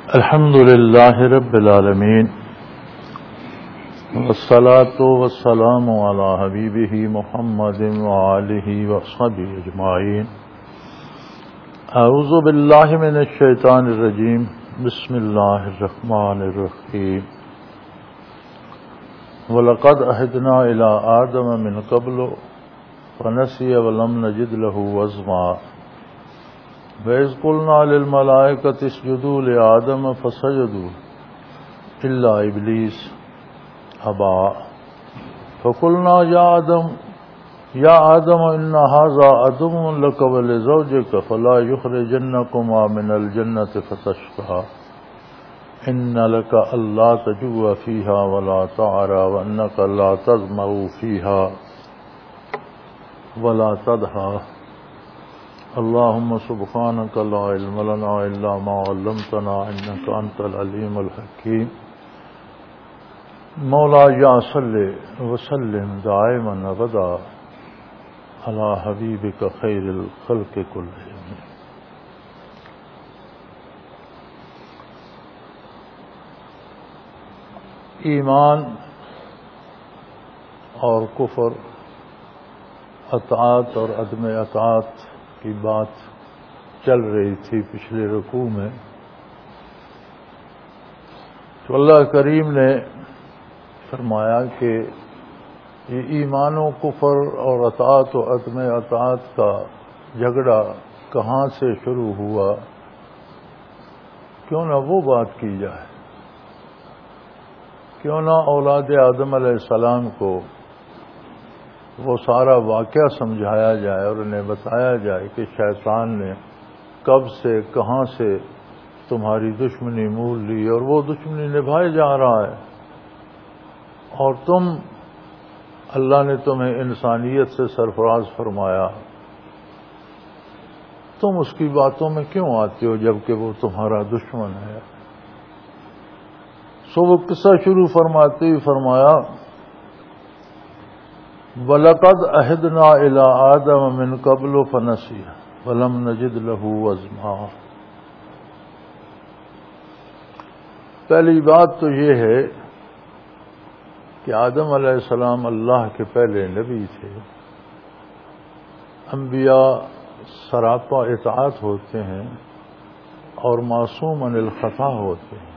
الحمد للہ رب العالمین والصلاة والسلام علی حبیبہ محمد وآلہ وصحبہ اجمعین. اعوذ باللہ من الشیطان الرجیم. بسم اللہ الرحمن الرحیم. وَلَقَدْ عَهِدْنَا إِلَىٰ آدَمَ مِنْ قَبْلُ فَنَسِيَ وَلَمْ نَجِدْ لَهُ عَزْمًا. وَإِذْ قُلْنَا لِلْمَلَائِكَةِ اسْجُدُوا لِآدَمَ فَسَجَدُوا إِلَّا إِبْلِيسَ أَبَىٰ فَقُلْنَا يَا آدَمُ إِنَّ هَٰذَا عَدُوٌّ لَكَ وَلِزَوْجِكَ فَلَا يُخْرِجَنَّكُمَا مِنَ الْجَنَّةِ فَتَشْقَىٰ إِنَّ لَكَ أَلَّا تَجُوعَ فِيهَا وَلَا تَعْرَىٰ وَأَنَّكَ لَا تَظْمَأُ فِيهَا وَلَا تَضْحَىٰ. اللهم سبحانك لا علم لنا إلا ما علمتنا إنك أنت العليم الحكيم. مولاي صل وسلم دائما أبدا على حبيبك خير الخلق كلهم. ایمان اور کفر، اطاعت اور عدم اطاعت کی بات چل رہی تھی پچھلے رکوع میں. تو اللہ کریم نے فرمایا کہ یہ ایمان و کفر اور اطاعت و عدم اطاعت کا جھگڑا کہاں سے شروع ہوا، کیوں نہ وہ بات کی جائے، کیوں نہ اولاد آدم علیہ السلام کو وہ سارا واقعہ سمجھایا جائے اور انہیں بتایا جائے کہ شیطان نے کب سے کہاں سے تمہاری دشمنی مول لی اور وہ دشمنی نبھائے جا رہا ہے، اور اللہ نے تمہیں انسانیت سے سرفراز فرمایا، تم اس کی باتوں میں کیوں آتے ہو جبکہ وہ تمہارا دشمن ہے. سو وہ قصہ شروع فرماتے ہی فرمایا وَلَقَدْ عَهِدْنَا إِلَىٰ آدَمَ مِنْ قَبْلُ فَنَسِيَ وَلَمْ نَجِدْ لَهُ عَزْمًا. پہلی بات تو یہ ہے کہ آدم علیہ السلام اللہ کے پہلے نبی تھے. انبیاء سراپا اطاعت ہوتے ہیں اور معصوم عن الخطا ہوتے ہیں،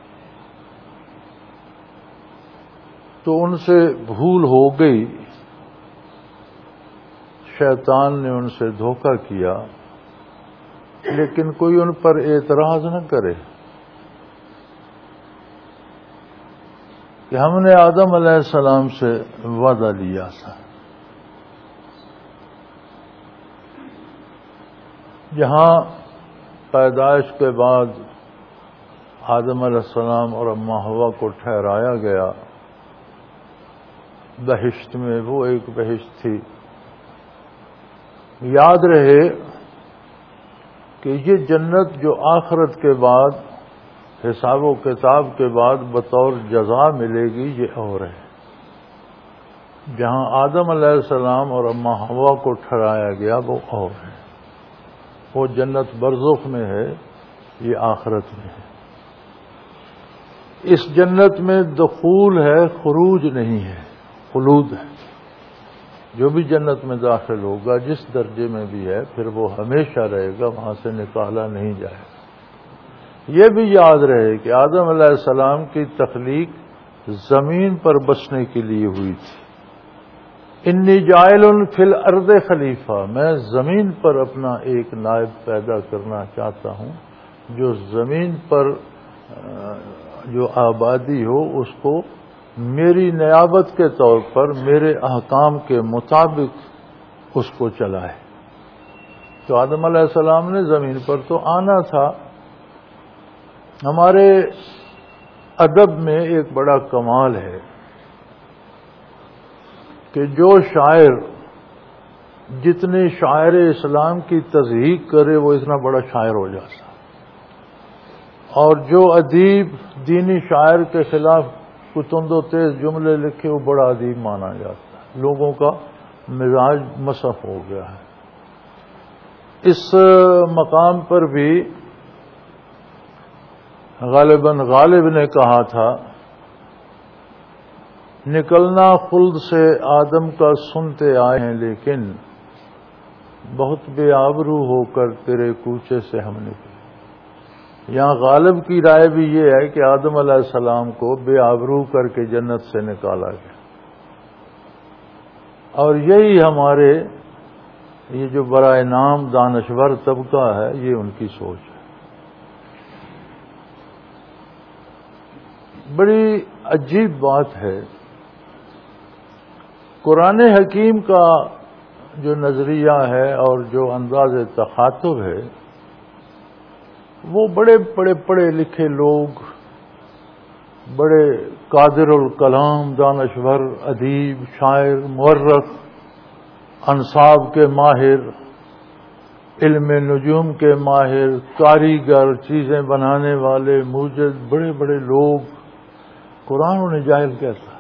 تو ان سے بھول ہو گئی، شیطان نے ان سے دھوکہ کیا، لیکن کوئی ان پر اعتراض نہ کرے کہ ہم نے آدم علیہ السلام سے وعدہ لیا تھا. جہاں پیدائش کے بعد آدم علیہ السلام اور اماں حوا کو ٹھہرایا گیا بہشت میں، وہ ایک بہشت تھی. یاد رہے کہ یہ جنت جو آخرت کے بعد حساب و کتاب کے بعد بطور جزا ملے گی، یہ اور ہے. جہاں آدم علیہ السلام اور اماں حوا کو ٹھہرایا گیا وہ اور ہے. وہ جنت برزخ میں ہے، یہ آخرت میں ہے. اس جنت میں دخول ہے، خروج نہیں ہے، خلود ہے. جو بھی جنت میں داخل ہوگا جس درجے میں بھی ہے پھر وہ ہمیشہ رہے گا، وہاں سے نکالا نہیں جائے گا. یہ بھی یاد رہے کہ آدم علیہ السلام کی تخلیق زمین پر بسنے کے لیے ہوئی تھی. انی جاعل فی الارض خلیفہ، میں زمین پر اپنا ایک نائب پیدا کرنا چاہتا ہوں جو زمین پر جو آبادی ہو اس کو میری نیابت کے طور پر میرے احکام کے مطابق اس کو چلائے. تو آدم علیہ السلام نے زمین پر تو آنا تھا. ہمارے ادب میں ایک بڑا کمال ہے کہ جو شاعر جتنے شاعر اسلام کی تضحیق کرے وہ اتنا بڑا شاعر ہو جاتا، اور جو ادیب دینی شاعر کے خلاف کتند و تیز جملے لکھے وہ بڑا ادیب مانا جاتا ہے. لوگوں کا مزاج مسخ ہو گیا ہے. اس مقام پر بھی غالباً غالب نے کہا تھا، نکلنا خلد سے آدم کا سنتے آئے ہیں، لیکن بہت بے آبرو ہو کر تیرے کوچے سے ہم نکلے۔ یہاں غالب کی رائے بھی یہ ہے کہ آدم علیہ السلام کو بے آبرو کر کے جنت سے نکالا گیا، اور یہی ہمارے یہ جو برائے نام دانشور طبقہ ہے، یہ ان کی سوچ ہے۔ بڑی عجیب بات ہے، قرآن حکیم کا جو نظریہ ہے اور جو انداز تخاطب ہے، وہ بڑے بڑے پڑھے لکھے لوگ، بڑے قادر الکلام دانشور، ادیب، شاعر، مورخ، انصاب کے ماہر، علم نجوم کے ماہر، کاریگر، چیزیں بنانے والے، موجد، بڑے بڑے لوگ قرآن انہیں جاہل کہتا ہے۔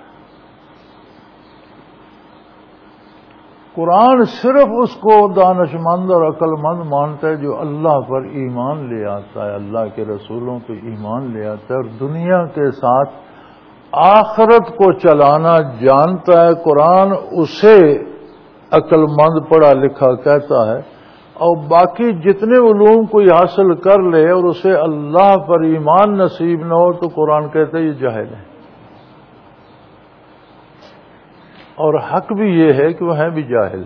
قرآن صرف اس کو دانش مند اور عقل مند مانتا ہے جو اللہ پر ایمان لے آتا ہے، اللہ کے رسولوں پہ ایمان لے آتا ہے اور دنیا کے ساتھ آخرت کو چلانا جانتا ہے۔ قرآن اسے عقل مند پڑھا لکھا کہتا ہے، اور باقی جتنے علوم کوئی حاصل کر لے اور اسے اللہ پر ایمان نصیب نہ ہو تو قرآن کہتا ہے یہ جاہل ہے۔ اور حق بھی یہ ہے کہ وہ ہیں بھی جاہل۔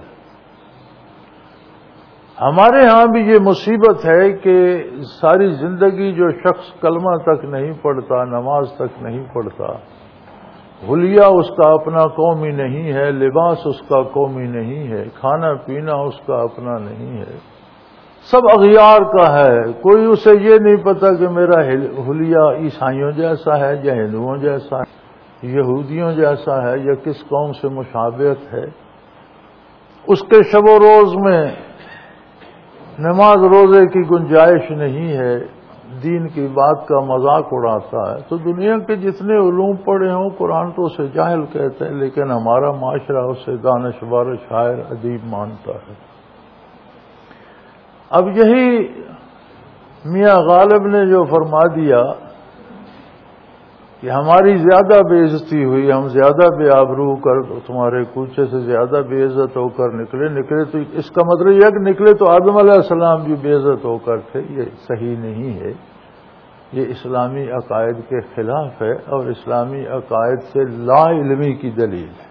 ہمارے ہاں بھی یہ مصیبت ہے کہ ساری زندگی جو شخص کلمہ تک نہیں پڑھتا، نماز تک نہیں پڑھتا، حلیہ اس کا اپنا قومی نہیں ہے، لباس اس کا قومی نہیں ہے، کھانا پینا اس کا اپنا نہیں ہے، سب اغیار کا ہے، کوئی اسے یہ نہیں پتا کہ میرا حلیہ عیسائیوں جیسا ہے یا ہندوؤں جیسا ہے، یہودیوں جیسا ہے یا کس قوم سے مشابہت ہے۔ اس کے شب و روز میں نماز روزے کی گنجائش نہیں ہے، دین کی بات کا مذاق اڑاتا ہے۔ تو دنیا کے جتنے علوم پڑھے ہوں قرآن تو اسے جاہل کہتا ہے، لیکن ہمارا معاشرہ اسے دانشور، شاعر، ادیب مانتا ہے۔ اب یہی میاں غالب نے جو فرما دیا کہ ہماری زیادہ بے عزتی ہوئی، ہم زیادہ بے آبرو کر تمہارے کوچے سے زیادہ بے عزت ہو کر نکلے تو اس کا مطلب یہ کہ نکلے تو آدم علیہ السلام بھی بے عزت ہو کر تھے، یہ صحیح نہیں ہے، یہ اسلامی عقائد کے خلاف ہے اور اسلامی عقائد سے لا علمی کی دلیل ہے۔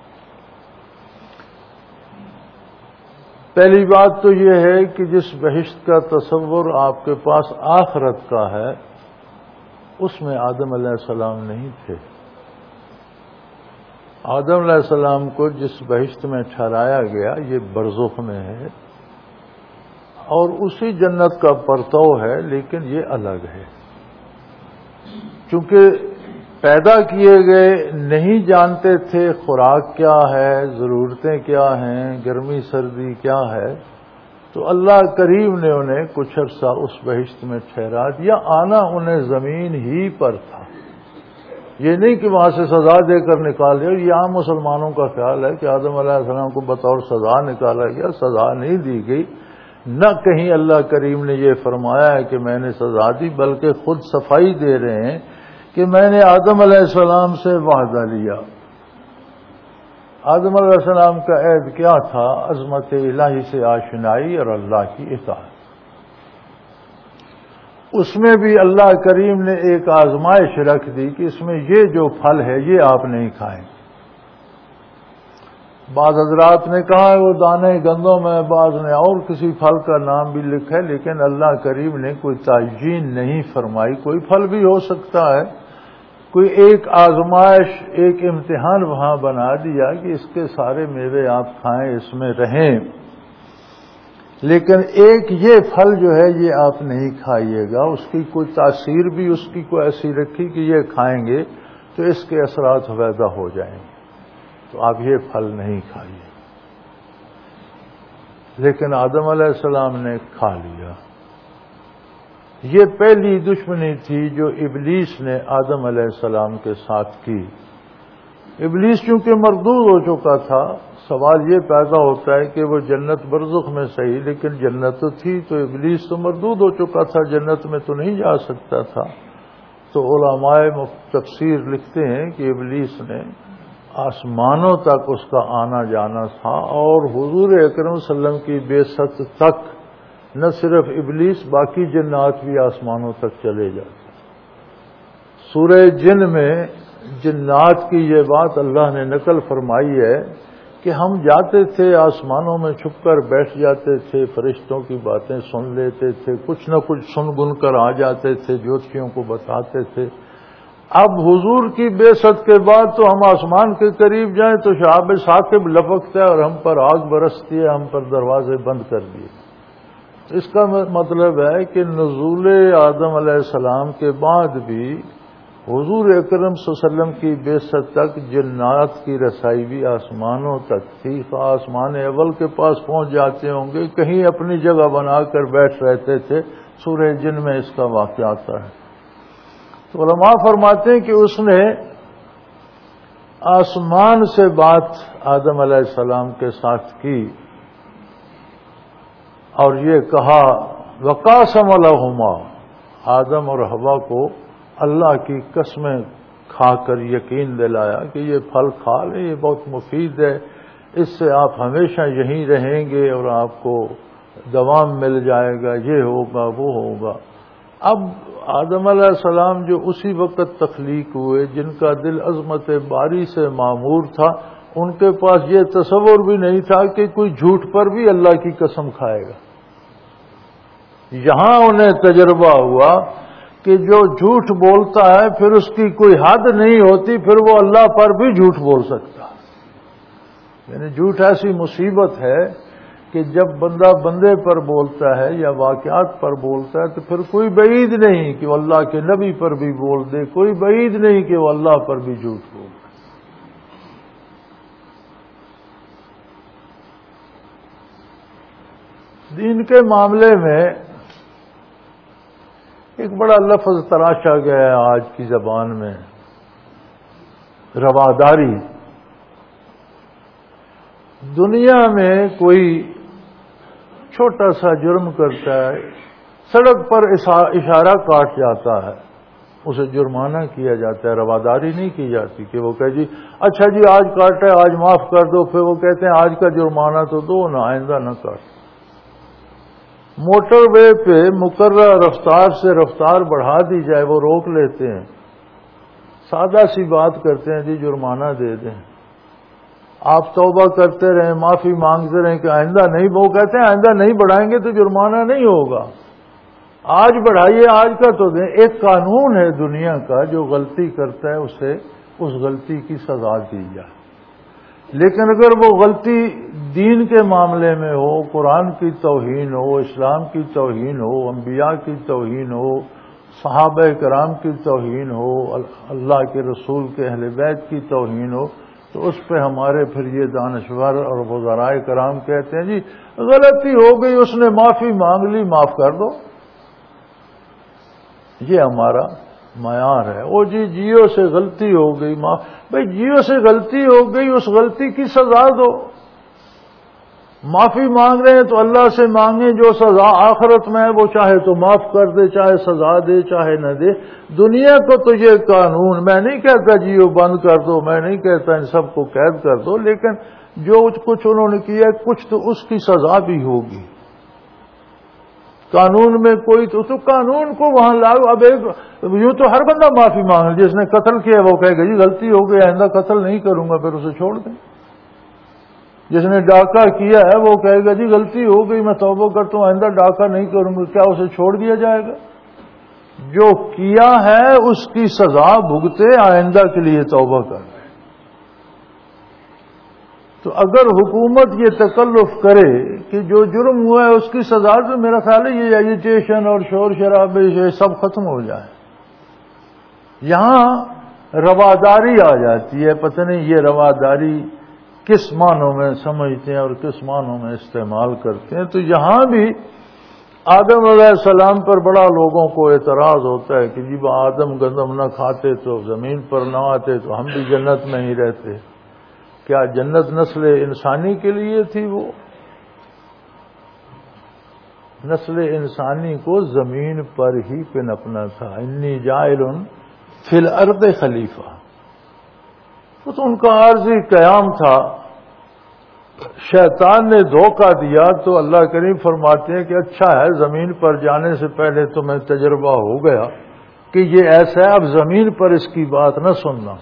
پہلی بات تو یہ ہے کہ جس بہشت کا تصور آپ کے پاس آخرت کا ہے اس میں آدم علیہ السلام نہیں تھے۔ آدم علیہ السلام کو جس بہشت میں ٹھہرایا گیا یہ برزخ میں ہے اور اسی جنت کا پرتو ہے، لیکن یہ الگ ہے۔ چونکہ پیدا کیے گئے نہیں جانتے تھے خوراک کیا ہے، ضرورتیں کیا ہیں، گرمی سردی کیا ہے، تو اللہ کریم نے انہیں کچھ عرصہ اس بہشت میں ٹھہرا دیا۔ آنا انہیں زمین ہی پر تھا، یہ نہیں کہ وہاں سے سزا دے کر نکال دیا۔ یہ عام مسلمانوں کا خیال ہے کہ آدم علیہ السلام کو بطور سزا نکالا گیا، سزا نہیں دی گئی، نہ کہیں اللہ کریم نے یہ فرمایا ہے کہ میں نے سزا دی، بلکہ خود صفائی دے رہے ہیں کہ میں نے آدم علیہ السلام سے وعدہ لیا۔ آدم علیہ السلام کا عہد کیا تھا؟ عظمت الہی سے آشنائی اور اللہ کی اطاعت۔ اس میں بھی اللہ کریم نے ایک آزمائش رکھ دی کہ اس میں یہ جو پھل ہے یہ آپ نہیں کھائیں۔ بعض حضرات نے کہا ہے وہ دانے گندوں میں، بعض نے اور کسی پھل کا نام بھی لکھا ہے، لیکن اللہ کریم نے کوئی تعیین نہیں فرمائی۔ کوئی پھل بھی ہو سکتا ہے، کوئی ایک آزمائش، ایک امتحان وہاں بنا دیا کہ اس کے سارے میوے آپ کھائیں، اس میں رہیں، لیکن ایک یہ پھل جو ہے یہ آپ نہیں کھائیے گا۔ اس کی کوئی تاثیر بھی اس کی کوئی ایسی رکھی کہ یہ کھائیں گے تو اس کے اثرات پیدا ہو جائیں گے، تو آپ یہ پھل نہیں کھائیے۔ لیکن آدم علیہ السلام نے کھا لیا۔ یہ پہلی دشمنی تھی جو ابلیس نے آدم علیہ السلام کے ساتھ کی۔ ابلیس چونکہ مردود ہو چکا تھا، سوال یہ پیدا ہوتا ہے کہ وہ جنت برزخ میں صحیح، لیکن جنت تو تھی، تو ابلیس تو مردود ہو چکا تھا، جنت میں تو نہیں جا سکتا تھا۔ تو علماء تفسیر لکھتے ہیں کہ ابلیس نے آسمانوں تک اس کا آنا جانا تھا، اور حضور اکرم صلی اللہ علیہ وسلم کی بعثت تک نہ صرف ابلیس، باقی جنات بھی آسمانوں تک چلے جاتے۔ سورہ جن میں جنات کی یہ بات اللہ نے نقل فرمائی ہے کہ ہم جاتے تھے آسمانوں میں، چھپ کر بیٹھ جاتے تھے، فرشتوں کی باتیں سن لیتے تھے، کچھ نہ کچھ سن گن کر آ جاتے تھے، جوتشیوں کو بتاتے تھے۔ اب حضور کی بعثت کے بعد تو ہم آسمان کے قریب جائیں تو شہاب ثاقب لپکتا ہے اور ہم پر آگ برستی ہے، ہم پر دروازے بند کر دیے۔ اس کا مطلب ہے کہ نزول آدم علیہ السلام کے بعد بھی حضور اکرم صلی اللہ علیہ وسلم کی بعثت تک جنات کی رسائی بھی آسمانوں تک تھی۔ آسمان اول کے پاس پہنچ جاتے ہوں گے، کہیں اپنی جگہ بنا کر بیٹھ رہتے تھے۔ سورہ جن میں اس کا واقعہ آتا ہے۔ تو علماء فرماتے ہیں کہ اس نے آسمان سے بات آدم علیہ السلام کے ساتھ کی اور یہ کہا وقاسم لہما، آدم اور حوا کو اللہ کی قسمیں کھا کر یقین دلایا کہ یہ پھل کھا لیں، یہ بہت مفید ہے، اس سے آپ ہمیشہ یہیں رہیں گے اور آپ کو دوام مل جائے گا، یہ ہوگا وہ ہوگا۔ اب آدم علیہ السلام جو اسی وقت تخلیق ہوئے، جن کا دل عظمت باری سے معمور تھا، ان کے پاس یہ تصور بھی نہیں تھا کہ کوئی جھوٹ پر بھی اللہ کی قسم کھائے گا۔ یہاں انہیں تجربہ ہوا کہ جو جھوٹ بولتا ہے پھر اس کی کوئی حد نہیں ہوتی، پھر وہ اللہ پر بھی جھوٹ بول سکتا۔ یعنی جھوٹ ایسی مصیبت ہے کہ جب بندہ بندے پر بولتا ہے یا واقعات پر بولتا ہے تو پھر کوئی بعید نہیں کہ وہ اللہ کے نبی پر بھی بول دے، کوئی بعید نہیں کہ وہ اللہ پر بھی جھوٹ بول دے۔ دین کے معاملے میں ایک بڑا لفظ تراشا گیا ہے آج کی زبان میں، رواداری۔ دنیا میں کوئی چھوٹا سا جرم کرتا ہے، سڑک پر اشارہ کاٹ جاتا ہے، اسے جرمانہ کیا جاتا ہے، رواداری نہیں کی جاتی کہ وہ کہے جی اچھا جی آج کاٹا ہے آج معاف کر دو، پھر وہ کہتے ہیں آج کا جرمانہ تو دو نہ، آئندہ نہ کاٹ۔ موٹر وے پہ مقررہ رفتار سے رفتار بڑھا دی جائے، وہ روک لیتے ہیں، سادہ سی بات کرتے ہیں جی جرمانہ دے دیں، آپ توبہ کرتے رہیں، معافی مانگتے رہیں کہ آئندہ نہیں، وہ کہتے ہیں آئندہ نہیں بڑھائیں گے تو جرمانہ نہیں ہوگا، آج بڑھائیے آج کا تو دیں۔ ایک قانون ہے دنیا کا، جو غلطی کرتا ہے اسے اس غلطی کی سزا دی جائے، لیکن اگر وہ غلطی دین کے معاملے میں ہو، قرآن کی توہین ہو، اسلام کی توہین ہو، انبیاء کی توہین ہو، صحابہ کرام کی توہین ہو، اللہ کے رسول کے اہل بیت کی توہین ہو، تو اس پہ ہمارے پھر یہ دانشور اور وزرائے کرام کہتے ہیں جی غلطی ہو گئی، اس نے معافی مانگ لی، معاف کر دو۔ یہ ہمارا معیار ہے۔ وہ جی جیو سے غلطی ہو گئی، بھائی جیو سے غلطی ہو گئی، اس غلطی کی سزا دو۔ معافی مانگ رہے ہیں تو اللہ سے مانگیں، جو سزا آخرت میں ہے وہ چاہے تو معاف کر دے، چاہے سزا دے چاہے نہ دے۔ دنیا کو تو یہ قانون، میں نہیں کہتا جیو بند کر دو، میں نہیں کہتا ان سب کو قید کر دو، لیکن جو کچھ انہوں نے کیا کچھ تو اس کی سزا بھی ہوگی۔ قانون میں کوئی تو قانون کو وہاں لاؤ۔ اب ایک یوں تو ہر بندہ معافی مانگ، جس نے قتل کیا وہ کہے گا جی غلطی ہو گئی آئندہ قتل نہیں کروں گا، پھر اسے چھوڑ دیں۔ جس نے ڈاکہ کیا ہے وہ کہے گا جی غلطی ہو گئی میں توبہ کرتا ہوں آئندہ ڈاکہ نہیں کروں گا، کیا اسے چھوڑ دیا جائے گا؟ جو کیا ہے اس کی سزا بھگتے، آئندہ کے لیے توبہ کر رہے۔ تو اگر حکومت یہ تکلف کرے کہ جو جرم ہوا ہے اس کی سزا، تو میرا خیال ہے یہ ایجیٹیشن اور شور شرابے یہ سب ختم ہو جائے۔ یہاں رواداری آ جاتی ہے، پتہ نہیں یہ رواداری کس معنوں میں سمجھتے ہیں اور کس معنوں میں استعمال کرتے ہیں۔ تو یہاں بھی آدم علیہ السلام پر بڑا لوگوں کو اعتراض ہوتا ہے کہ جی آدم گندم نہ کھاتے تو زمین پر نہ آتے تو ہم بھی جنت میں ہی رہتے۔ کیا جنت نسل انسانی کے لیے تھی؟ وہ نسل انسانی کو زمین پر ہی پنپنا تھا۔ انی جاعل فی الارض خلیفہ، تو ان کا عارضی قیام تھا، شیطان نے دھوکہ دیا تو اللہ کریم فرماتے ہیں کہ اچھا ہے زمین پر جانے سے پہلے تمہیں تجربہ ہو گیا کہ یہ ایسا ہے، اب زمین پر اس کی بات نہ سننا۔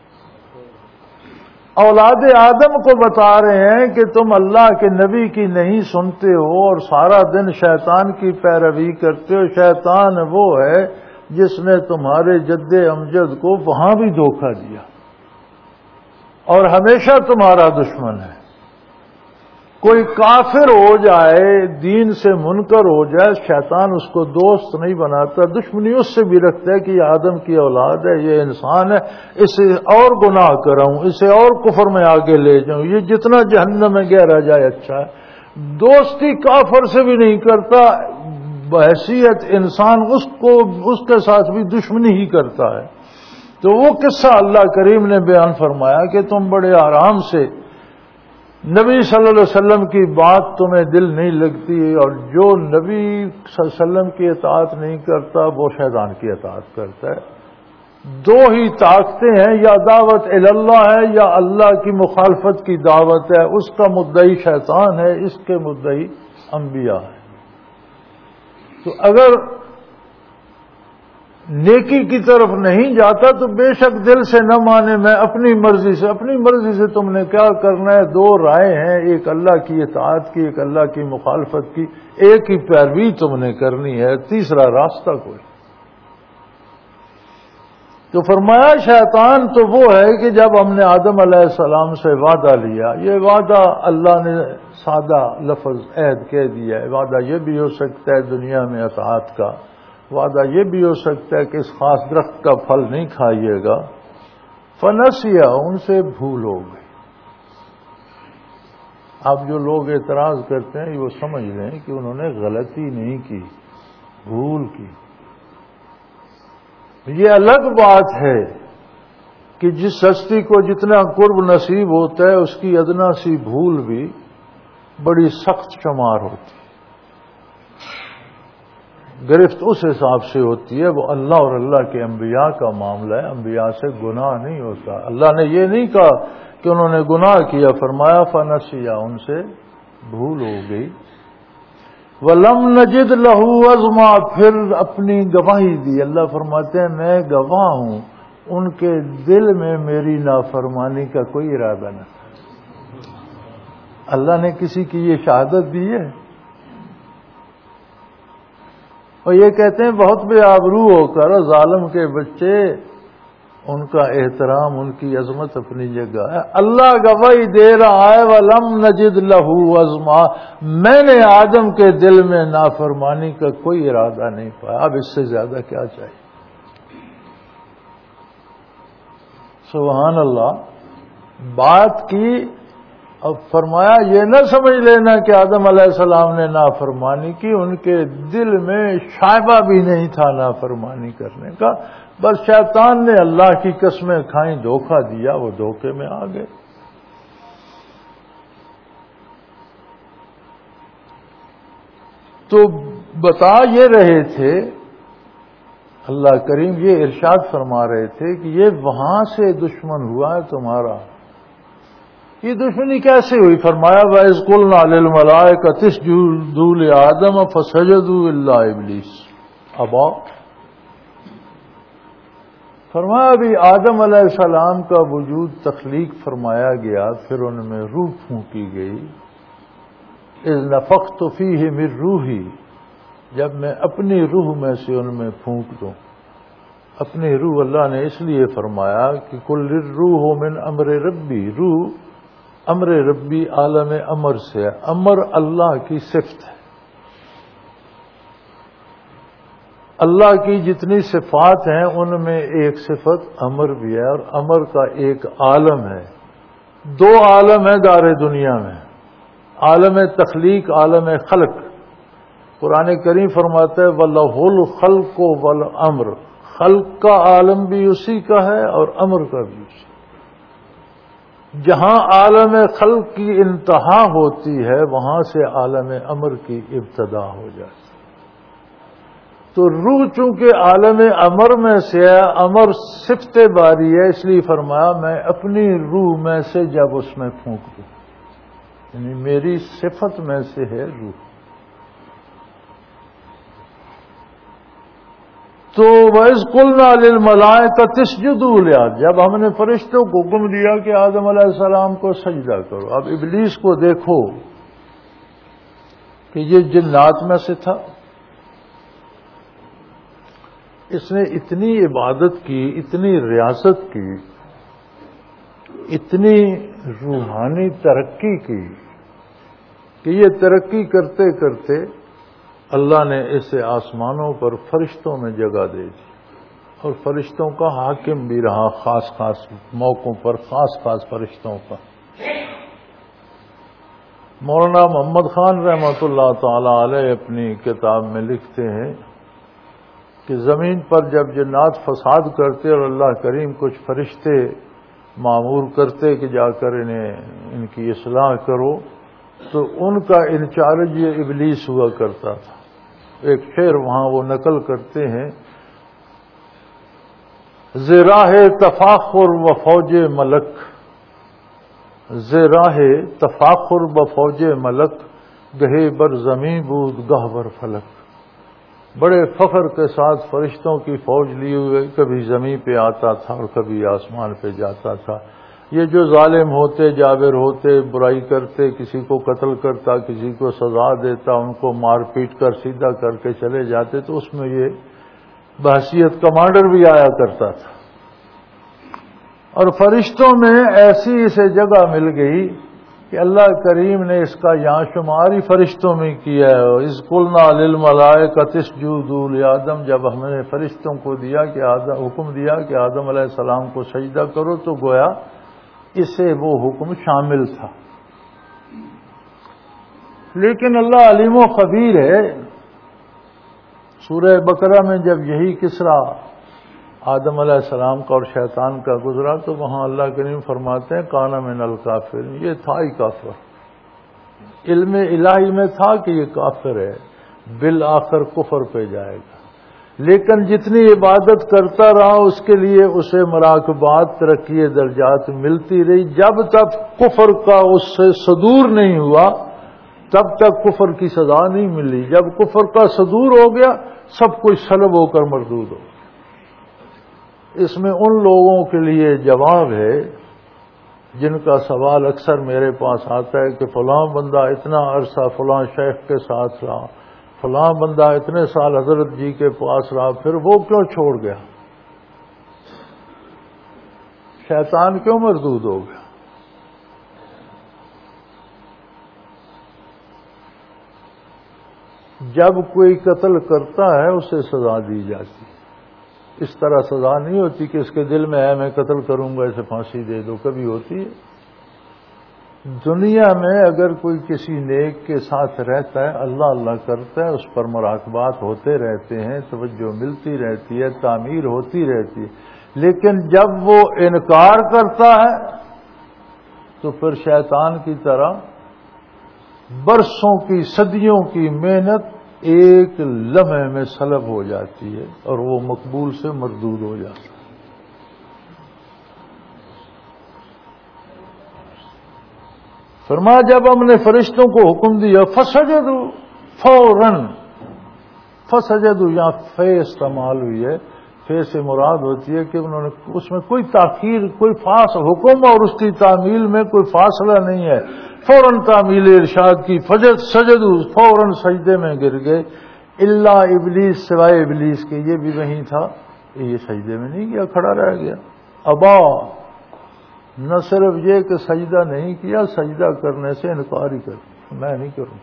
اولاد آدم کو بتا رہے ہیں کہ تم اللہ کے نبی کی نہیں سنتے ہو اور سارا دن شیطان کی پیروی کرتے ہو۔ شیطان وہ ہے جس نے تمہارے جد امجد کو وہاں بھی دھوکہ دیا اور ہمیشہ تمہارا دشمن ہے۔ کوئی کافر ہو جائے، دین سے منکر ہو جائے، شیطان اس کو دوست نہیں بناتا، دشمنی اس سے بھی رکھتا ہے کہ یہ آدم کی اولاد ہے، یہ انسان ہے، اسے اور گناہ کراؤں، اسے اور کفر میں آگے لے جاؤں، یہ جتنا جہنم میں گہرا جائے اچھا ہے۔ دوستی کافر سے بھی نہیں کرتا، بحیثیت انسان اس کے ساتھ بھی دشمنی ہی کرتا ہے۔ تو وہ قصہ اللہ کریم نے بیان فرمایا کہ تم بڑے آرام سے نبی صلی اللہ علیہ وسلم کی بات تمہیں دل نہیں لگتی، اور جو نبی صلی اللہ علیہ وسلم کی اطاعت نہیں کرتا وہ شیطان کی اطاعت کرتا ہے۔ دو ہی طاقتیں ہیں، یا دعوت اللہ ہے یا اللہ کی مخالفت کی دعوت ہے، اس کا مدعی شیطان ہے، اس کے مدعی انبیاء ہے۔ تو اگر نیکی کی طرف نہیں جاتا تو بے شک دل سے نہ مانے، میں اپنی مرضی سے تم نے کیا کرنا ہے، دو رائے ہیں، ایک اللہ کی اطاعت کی، ایک اللہ کی مخالفت کی، ایک ہی پیروی تم نے کرنی ہے، تیسرا راستہ کوئی۔ تو فرمایا شیطان تو وہ ہے کہ جب ہم نے آدم علیہ السلام سے وعدہ لیا، یہ وعدہ اللہ نے سادہ لفظ عہد کہہ دیا ہے، وعدہ یہ بھی ہو سکتا ہے دنیا میں اطاعت کا، وعدہ یہ بھی ہو سکتا ہے کہ اس خاص درخت کا پھل نہیں کھائیے گا، فنسیا، ان سے بھول ہو گئی۔ اب جو لوگ اعتراض کرتے ہیں وہ سمجھ لیں کہ انہوں نے غلطی نہیں کی، بھول کی۔ یہ الگ بات ہے کہ جس ہستی کو جتنا قرب نصیب ہوتا ہے اس کی ادنا سی بھول بھی بڑی سخت شمار ہوتی ہے، گرفت اس حساب سے ہوتی ہے، وہ اللہ اور اللہ کے انبیاء کا معاملہ ہے، انبیاء سے گناہ نہیں ہوتا۔ اللہ نے یہ نہیں کہا کہ انہوں نے گناہ کیا، فرمایا فنسیا، ان سے بھول ہو گئی۔ وَلَمْ نَجِدْ لَهُ عَزْمًا، پھر اپنی گواہی دی، اللہ فرماتے ہیں میں گواہ ہوں، ان کے دل میں میری نافرمانی کا کوئی ارادہ نہ تھا۔ اللہ نے کسی کی یہ شہادت دی ہے؟ اور یہ کہتے ہیں بہت بے آبرو ہو کر ظالم کے بچے، ان کا احترام، ان کی عظمت اپنی جگہ ہے۔ اللہ گواہی دے رہا ہے وَلَمْ نَجِدْ لَهُ عَزْمًا، میں نے آدم کے دل میں نافرمانی کا کوئی ارادہ نہیں پایا، اب اس سے زیادہ کیا چاہیے؟ سبحان اللہ۔ بات کی، اب فرمایا یہ نہ سمجھ لینا کہ آدم علیہ السلام نے نافرمانی کی، ان کے دل میں شائبہ بھی نہیں تھا نافرمانی کرنے کا، بس شیطان نے اللہ کی قسمیں کھائیں، دھوکہ دیا، وہ دھوکے میں آ گئے۔ تو بتا یہ رہے تھے اللہ کریم، یہ ارشاد فرما رہے تھے کہ یہ وہاں سے دشمن ہوا ہے تمہارا۔ یہ دشمنی کیسے ہوئی؟ فرمایا وَإِذْ قُلْنَا لِلْمَلَائِكَةِ اسْجُدُوا لِآدَمَ فَسَجَدُوا إِلَّا إِبْلِيسَ أَبَىٰ، فرمایا ابھی آدم علیہ السلام کا وجود تخلیق فرمایا گیا، پھر ان میں روح پھونکی گئی، اِذْ نَفَخْتُ فِيهِ مِن رُوحِي، جب میں اپنی روح میں سے ان میں پھونک دوں۔ اپنی روح اللہ نے اس لیے فرمایا کہ کل الروح من امر ربی، روح امر ربی عالم امر سے ہے، امر اللہ کی صفت ہے، اللہ کی جتنی صفات ہیں ان میں ایک صفت امر بھی ہے، اور امر کا ایک عالم ہے، دو عالم ہیں دار دنیا میں، عالم تخلیق، عالم خلق۔ قرآن کریم فرماتا ہے وَلَهُ الْخَلْقُ وَالْأَمْرُ، خلق کا عالم بھی اسی کا ہے اور امر کا بھی اسی۔ جہاں عالم خلق کی انتہا ہوتی ہے وہاں سے عالم امر کی ابتدا ہو جاتی ہے۔ تو روح چونکہ عالم امر میں سے ہے، امر صفت باری ہے، اس لیے فرمایا میں اپنی روح میں سے جب اس میں پھونک دوں، یعنی میری صفت میں سے ہے روح۔ تو وَإِذْ قُلْنَا لِلْمَلَائِكَةِ اسْجُدُوا لِآدَمَ، جب ہم نے فرشتوں کو حکم دیا کہ آدم علیہ السلام کو سجدہ کرو۔ اب ابلیس کو دیکھو کہ یہ جنات میں سے تھا، اس نے اتنی عبادت کی، اتنی ریاست کی، اتنی روحانی ترقی کی کہ یہ ترقی کرتے کرتے اللہ نے اسے آسمانوں پر فرشتوں میں جگہ دے دی، اور فرشتوں کا حاکم بھی رہا، خاص خاص موقعوں پر خاص خاص فرشتوں کا۔ مولانا محمد خان رحمۃ اللہ تعالی علیہ اپنی کتاب میں لکھتے ہیں کہ زمین پر جب جنات فساد کرتے اور اللہ کریم کچھ فرشتے مامور کرتے کہ جا کر ان کی اصلاح کرو، تو ان کا انچارج یہ ابلیس ہوا کرتا تھا۔ ایک شعر وہاں وہ نقل کرتے ہیں، زراہ تفاخر و فوج ملک، زراہ تفاخر و فوج ملک، گہے بر زمین بود گہ بر فلک۔ بڑے فخر کے ساتھ فرشتوں کی فوج لیے ہوئے کبھی زمین پہ آتا تھا اور کبھی آسمان پہ جاتا تھا۔ یہ جو ظالم ہوتے، جابر ہوتے، برائی کرتے، کسی کو قتل کرتا، کسی کو سزا دیتا، ان کو مار پیٹ کر سیدھا کر کے چلے جاتے، تو اس میں یہ بحیثیت کمانڈر بھی آیا کرتا تھا۔ اور فرشتوں میں ایسی اسے جگہ مل گئی کہ اللہ کریم نے اس کا یہاں شمار ہی فرشتوں میں کیا ہے۔ اذ قلنا للملائکۃ اسجدوا لآدم، جب ہم نے فرشتوں کو دیا کہ حکم دیا کہ آدم علیہ السلام کو سجدہ کرو، تو گویا اسے وہ حکم شامل تھا۔ لیکن اللہ علیم و خبیر ہے۔ سورہ بقرہ میں جب یہی قصہ آدم علیہ السلام کا اور شیطان کا گزرا، تو وہاں اللہ کریم فرماتے ہیں کان من الکافر، یہ تھا ہی کافر، علم الہی میں تھا کہ یہ کافر ہے، بالآخر کفر پہ جائے گا۔ لیکن جتنی عبادت کرتا رہا اس کے لیے اسے مراقبات، ترقی درجات ملتی رہی۔ جب تک کفر کا اس سے صدور نہیں ہوا تب تک کفر کی سزا نہیں ملی۔ جب کفر کا صدور ہو گیا سب کچھ سلب ہو کر مردود ہو۔ اس میں ان لوگوں کے لیے جواب ہے جن کا سوال اکثر میرے پاس آتا ہے کہ فلاں بندہ اتنا عرصہ فلاں شیخ کے ساتھ رہا، فلاں بندہ اتنے سال حضرت جی کے پاس رہا، پھر وہ کیوں چھوڑ گیا؟ شیطان کیوں مردود ہو گیا؟ جب کوئی قتل کرتا ہے اسے سزا دی جاتی، اس طرح سزا نہیں ہوتی کہ اس کے دل میں ہے میں قتل کروں گا اسے پھانسی دے دو، کبھی ہوتی ہے؟ دنیا میں اگر کوئی کسی نیک کے ساتھ رہتا ہے، اللہ اللہ کرتا ہے، اس پر مراقبات ہوتے رہتے ہیں، توجہ ملتی رہتی ہے، تعمیر ہوتی رہتی ہے، لیکن جب وہ انکار کرتا ہے تو پھر شیطان کی طرح برسوں کی، صدیوں کی محنت ایک لمحے میں سلب ہو جاتی ہے اور وہ مقبول سے مردود ہو جاتا ہے۔ فرمایا جب ہم نے فرشتوں کو حکم دیا فسجدوا، فوراً فسجدوا، یہاں فے استعمال ہوئی ہے، فے سے مراد ہوتی ہے کہ انہوں نے اس میں کوئی تاخیر، کوئی حکم اور اس کی تعمیل میں کوئی فاصلہ نہیں ہے، فوراً تعمیل ارشاد کی، سجدوا، فوراً سجدے میں گر گئے، الا ابلیس، سوائے ابلیس کے، یہ بھی وہیں تھا، یہ سجدے میں نہیں گیا، کھڑا رہ گیا۔ ابا، نہ صرف یہ کہ سجدہ نہیں کیا، سجدہ کرنے سے انکار ہی کر، میں نہیں کروں،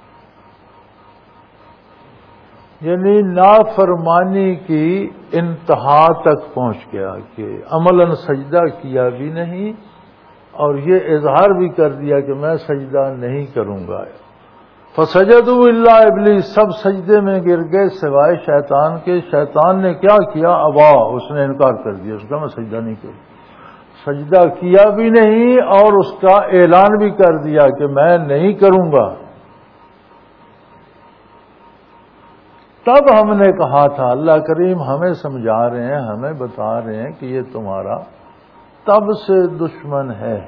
یعنی نافرمانی کی انتہا تک پہنچ گیا کہ عملاً سجدہ کیا بھی نہیں اور یہ اظہار بھی کر دیا کہ میں سجدہ نہیں کروں گا۔ فسجدوا الا ابلیس، سب سجدے میں گر گئے سوائے شیطان کے۔ شیطان نے کیا کیا؟ ابا، اس نے انکار کر دیا، اس کا میں سجدہ نہیں کروں، سجدہ کیا بھی نہیں اور اس کا اعلان بھی کر دیا کہ میں نہیں کروں گا۔ تب ہم نے کہا تھا، اللہ کریم ہمیں سمجھا رہے ہیں، ہمیں بتا رہے ہیں کہ یہ تمہارا تب سے دشمن ہے۔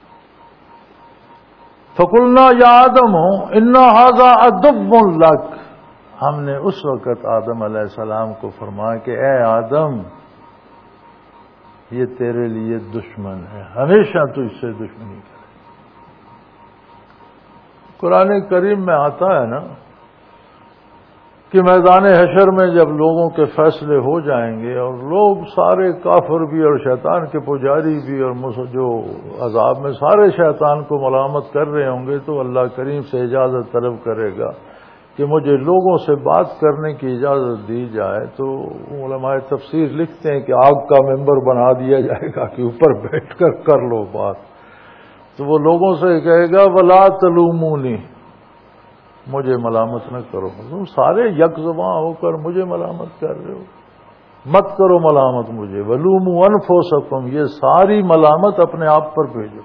فَقُلْنَا يَا آدَمُ إِنَّ هَذَا عَدُوٌّ لَكَ، ہم نے اس وقت آدم علیہ السلام کو فرمایا کہ اے آدم، یہ تیرے لیے دشمن ہے، ہمیشہ تو اس سے دشمنی کرے۔ قرآن کریم میں آتا ہے نا کہ میدان حشر میں جب لوگوں کے فیصلے ہو جائیں گے اور لوگ سارے کافر بھی اور شیطان کے پجاری بھی اور جو عذاب میں سارے شیطان کو ملامت کر رہے ہوں گے، تو اللہ کریم سے اجازت طلب کرے گا کہ مجھے لوگوں سے بات کرنے کی اجازت دی جائے، تو علماء تفسیر لکھتے ہیں کہ آگ کا ممبر بنا دیا جائے گا کہ اوپر بیٹھ کر لو بات۔ تو وہ لوگوں سے کہے گا وَلَا تَلُومُونِی، مجھے ملامت نہ کرو، تم سارے یک زباں ہو کر مجھے ملامت کر رہے ہو، مت کرو ملامت مجھے۔ وَلُومُوا أَنفُسَکُم، یہ ساری ملامت اپنے آپ پر بھیجو۔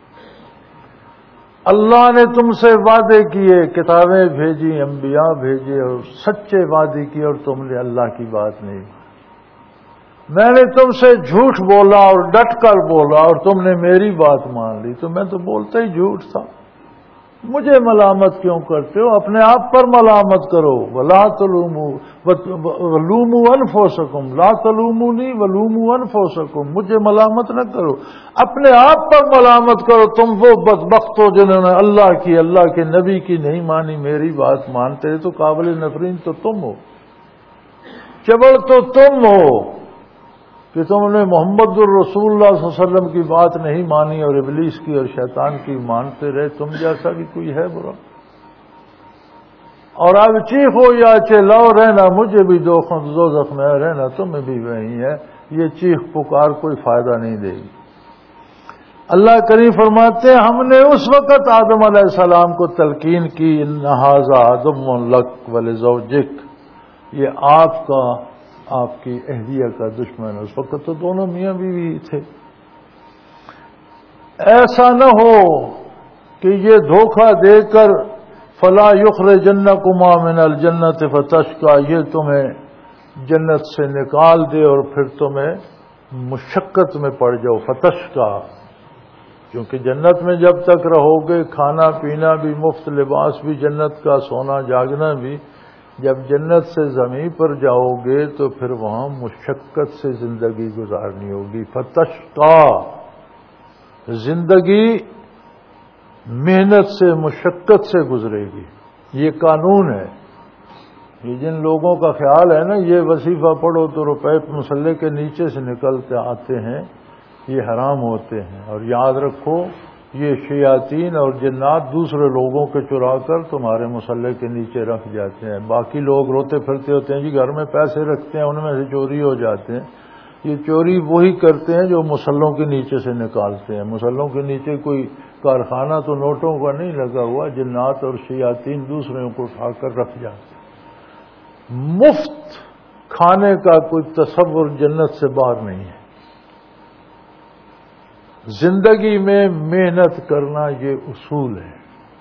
اللہ نے تم سے وعدے کیے، کتابیں بھیجی، انبیاء بھیجے اور سچے وعدے کیے، اور تم نے اللہ کی بات نہیں مانی۔ میں نے تم سے جھوٹ بولا اور ڈٹ کر بولا اور تم نے میری بات مان لی، تو میں تو بولتا ہی جھوٹ تھا، مجھے ملامت کیوں کرتے ہو؟ اپنے آپ پر ملامت کرو۔ وَلَا تَلُومُوا وَلُومُوا أَنفُسَکُم، لا تلومونی وَلُومُوا أَنفُسَکُم، مجھے ملامت نہ کرو، اپنے آپ پر ملامت کرو۔ تم وہ بدبخت ہو جنہوں نے اللہ کے نبی کی نہیں مانی، میری بات مانتے رہے، تو قابل نفرین تو تم ہو، چبل تو تم ہو کہ تم نے محمد الرسول اللہ صلی اللہ علیہ وسلم کی بات نہیں مانی اور ابلیس کی اور شیطان کی مانتے رہے، تم جیسا کہ کوئی ہے برا۔ اور اب چیخو یا چلاؤ، رہنا مجھے بھی دوزخ میں رہنا تمہیں بھی وہی ہے، یہ چیخ پکار کوئی فائدہ نہیں دے گی۔ اللہ کریم فرماتے ہیں ہم نے اس وقت آدم علیہ السلام کو تلقین کی، ان ھذا عدو لک ولزوجک، یہ آپ کی اہلیہ کا دشمن ہے۔ اس وقت تو دونوں میاں بیوی تھے۔ ایسا نہ ہو کہ یہ دھوکہ دے کر فلا یخرجنکما من الجنت فتشقی، یہ تمہیں جنت سے نکال دے اور پھر تمہیں مشقت میں پڑ جاؤ، فتشقی، کیونکہ جنت میں جب تک رہو گے کھانا پینا بھی مفت، لباس بھی جنت کا، سونا جاگنا بھی، جب جنت سے زمین پر جاؤ گے تو پھر وہاں مشقت سے زندگی گزارنی ہوگی۔ فتشقی، زندگی محنت سے مشقت سے گزرے گی، یہ قانون ہے۔ یہ جن لوگوں کا خیال ہے نا یہ وظیفہ پڑھو تو روپے مسلح کے نیچے سے نکلتے آتے ہیں، یہ حرام ہوتے ہیں۔ اور یاد رکھو یہ شیاطین اور جنات دوسرے لوگوں کے چرا کر تمہارے مسلح کے نیچے رکھ جاتے ہیں۔ باقی لوگ روتے پھرتے ہوتے ہیں جی گھر میں پیسے رکھتے ہیں، ان میں سے چوری ہو جاتے ہیں۔ یہ چوری وہی کرتے ہیں جو مسلوں کے نیچے سے نکالتے ہیں۔ مسلوں کے نیچے کوئی کارخانہ تو نوٹوں کا نہیں لگا ہوا، جنات اور شیاطین دوسروں کو اٹھا کر رکھ جاتے ہیں۔ مفت کھانے کا کوئی تصور جنت سے باہر نہیں ہے۔ زندگی میں محنت کرنا یہ اصول ہے،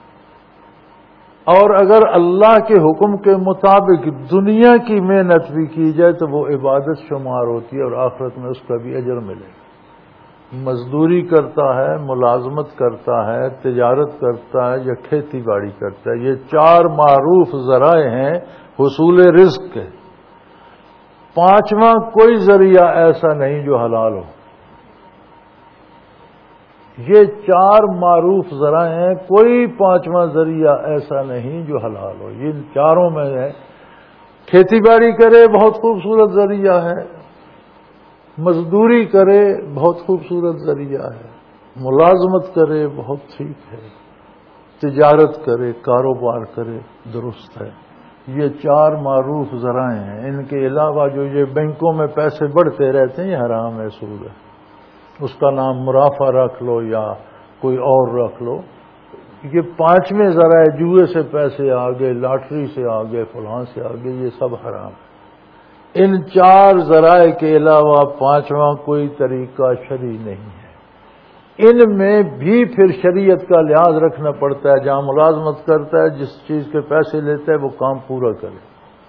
اور اگر اللہ کے حکم کے مطابق دنیا کی محنت بھی کی جائے تو وہ عبادت شمار ہوتی ہے اور آخرت میں اس کا بھی اجر ملے گا۔ مزدوری کرتا ہے، ملازمت کرتا ہے، تجارت کرتا ہے یا کھیتی باڑی کرتا ہے، یہ چار معروف ذرائع ہیں حصول رزق کے۔ پانچواں کوئی ذریعہ ایسا نہیں جو حلال ہو۔ یہ چار معروف ذرائع ہیں، کوئی پانچواں ذریعہ ایسا نہیں جو حلال ہو۔ یہ چاروں میں ہے، کھیتی باڑی کرے بہت خوبصورت ذریعہ ہے، مزدوری کرے بہت خوبصورت ذریعہ ہے، ملازمت کرے بہت ٹھیک ہے، تجارت کرے، کاروبار کرے درست ہے۔ یہ چار معروف ذرائع ہیں۔ ان کے علاوہ جو یہ بینکوں میں پیسے بڑھتے رہتے ہیں یہ حرام ہے، سود ہے۔ اس کا نام مرافع رکھ لو یا کوئی اور رکھ لو۔ یہ پانچویں ذرائع، جوئے سے پیسے آگے، لاٹری سے آگے، فلاں سے آگے، یہ سب حرام ہے۔ ان چار ذرائع کے علاوہ پانچواں کوئی طریقہ شرعی نہیں ہے۔ ان میں بھی پھر شریعت کا لحاظ رکھنا پڑتا ہے۔ جہاں ملازمت کرتا ہے، جس چیز کے پیسے لیتا ہے وہ کام پورا کرے۔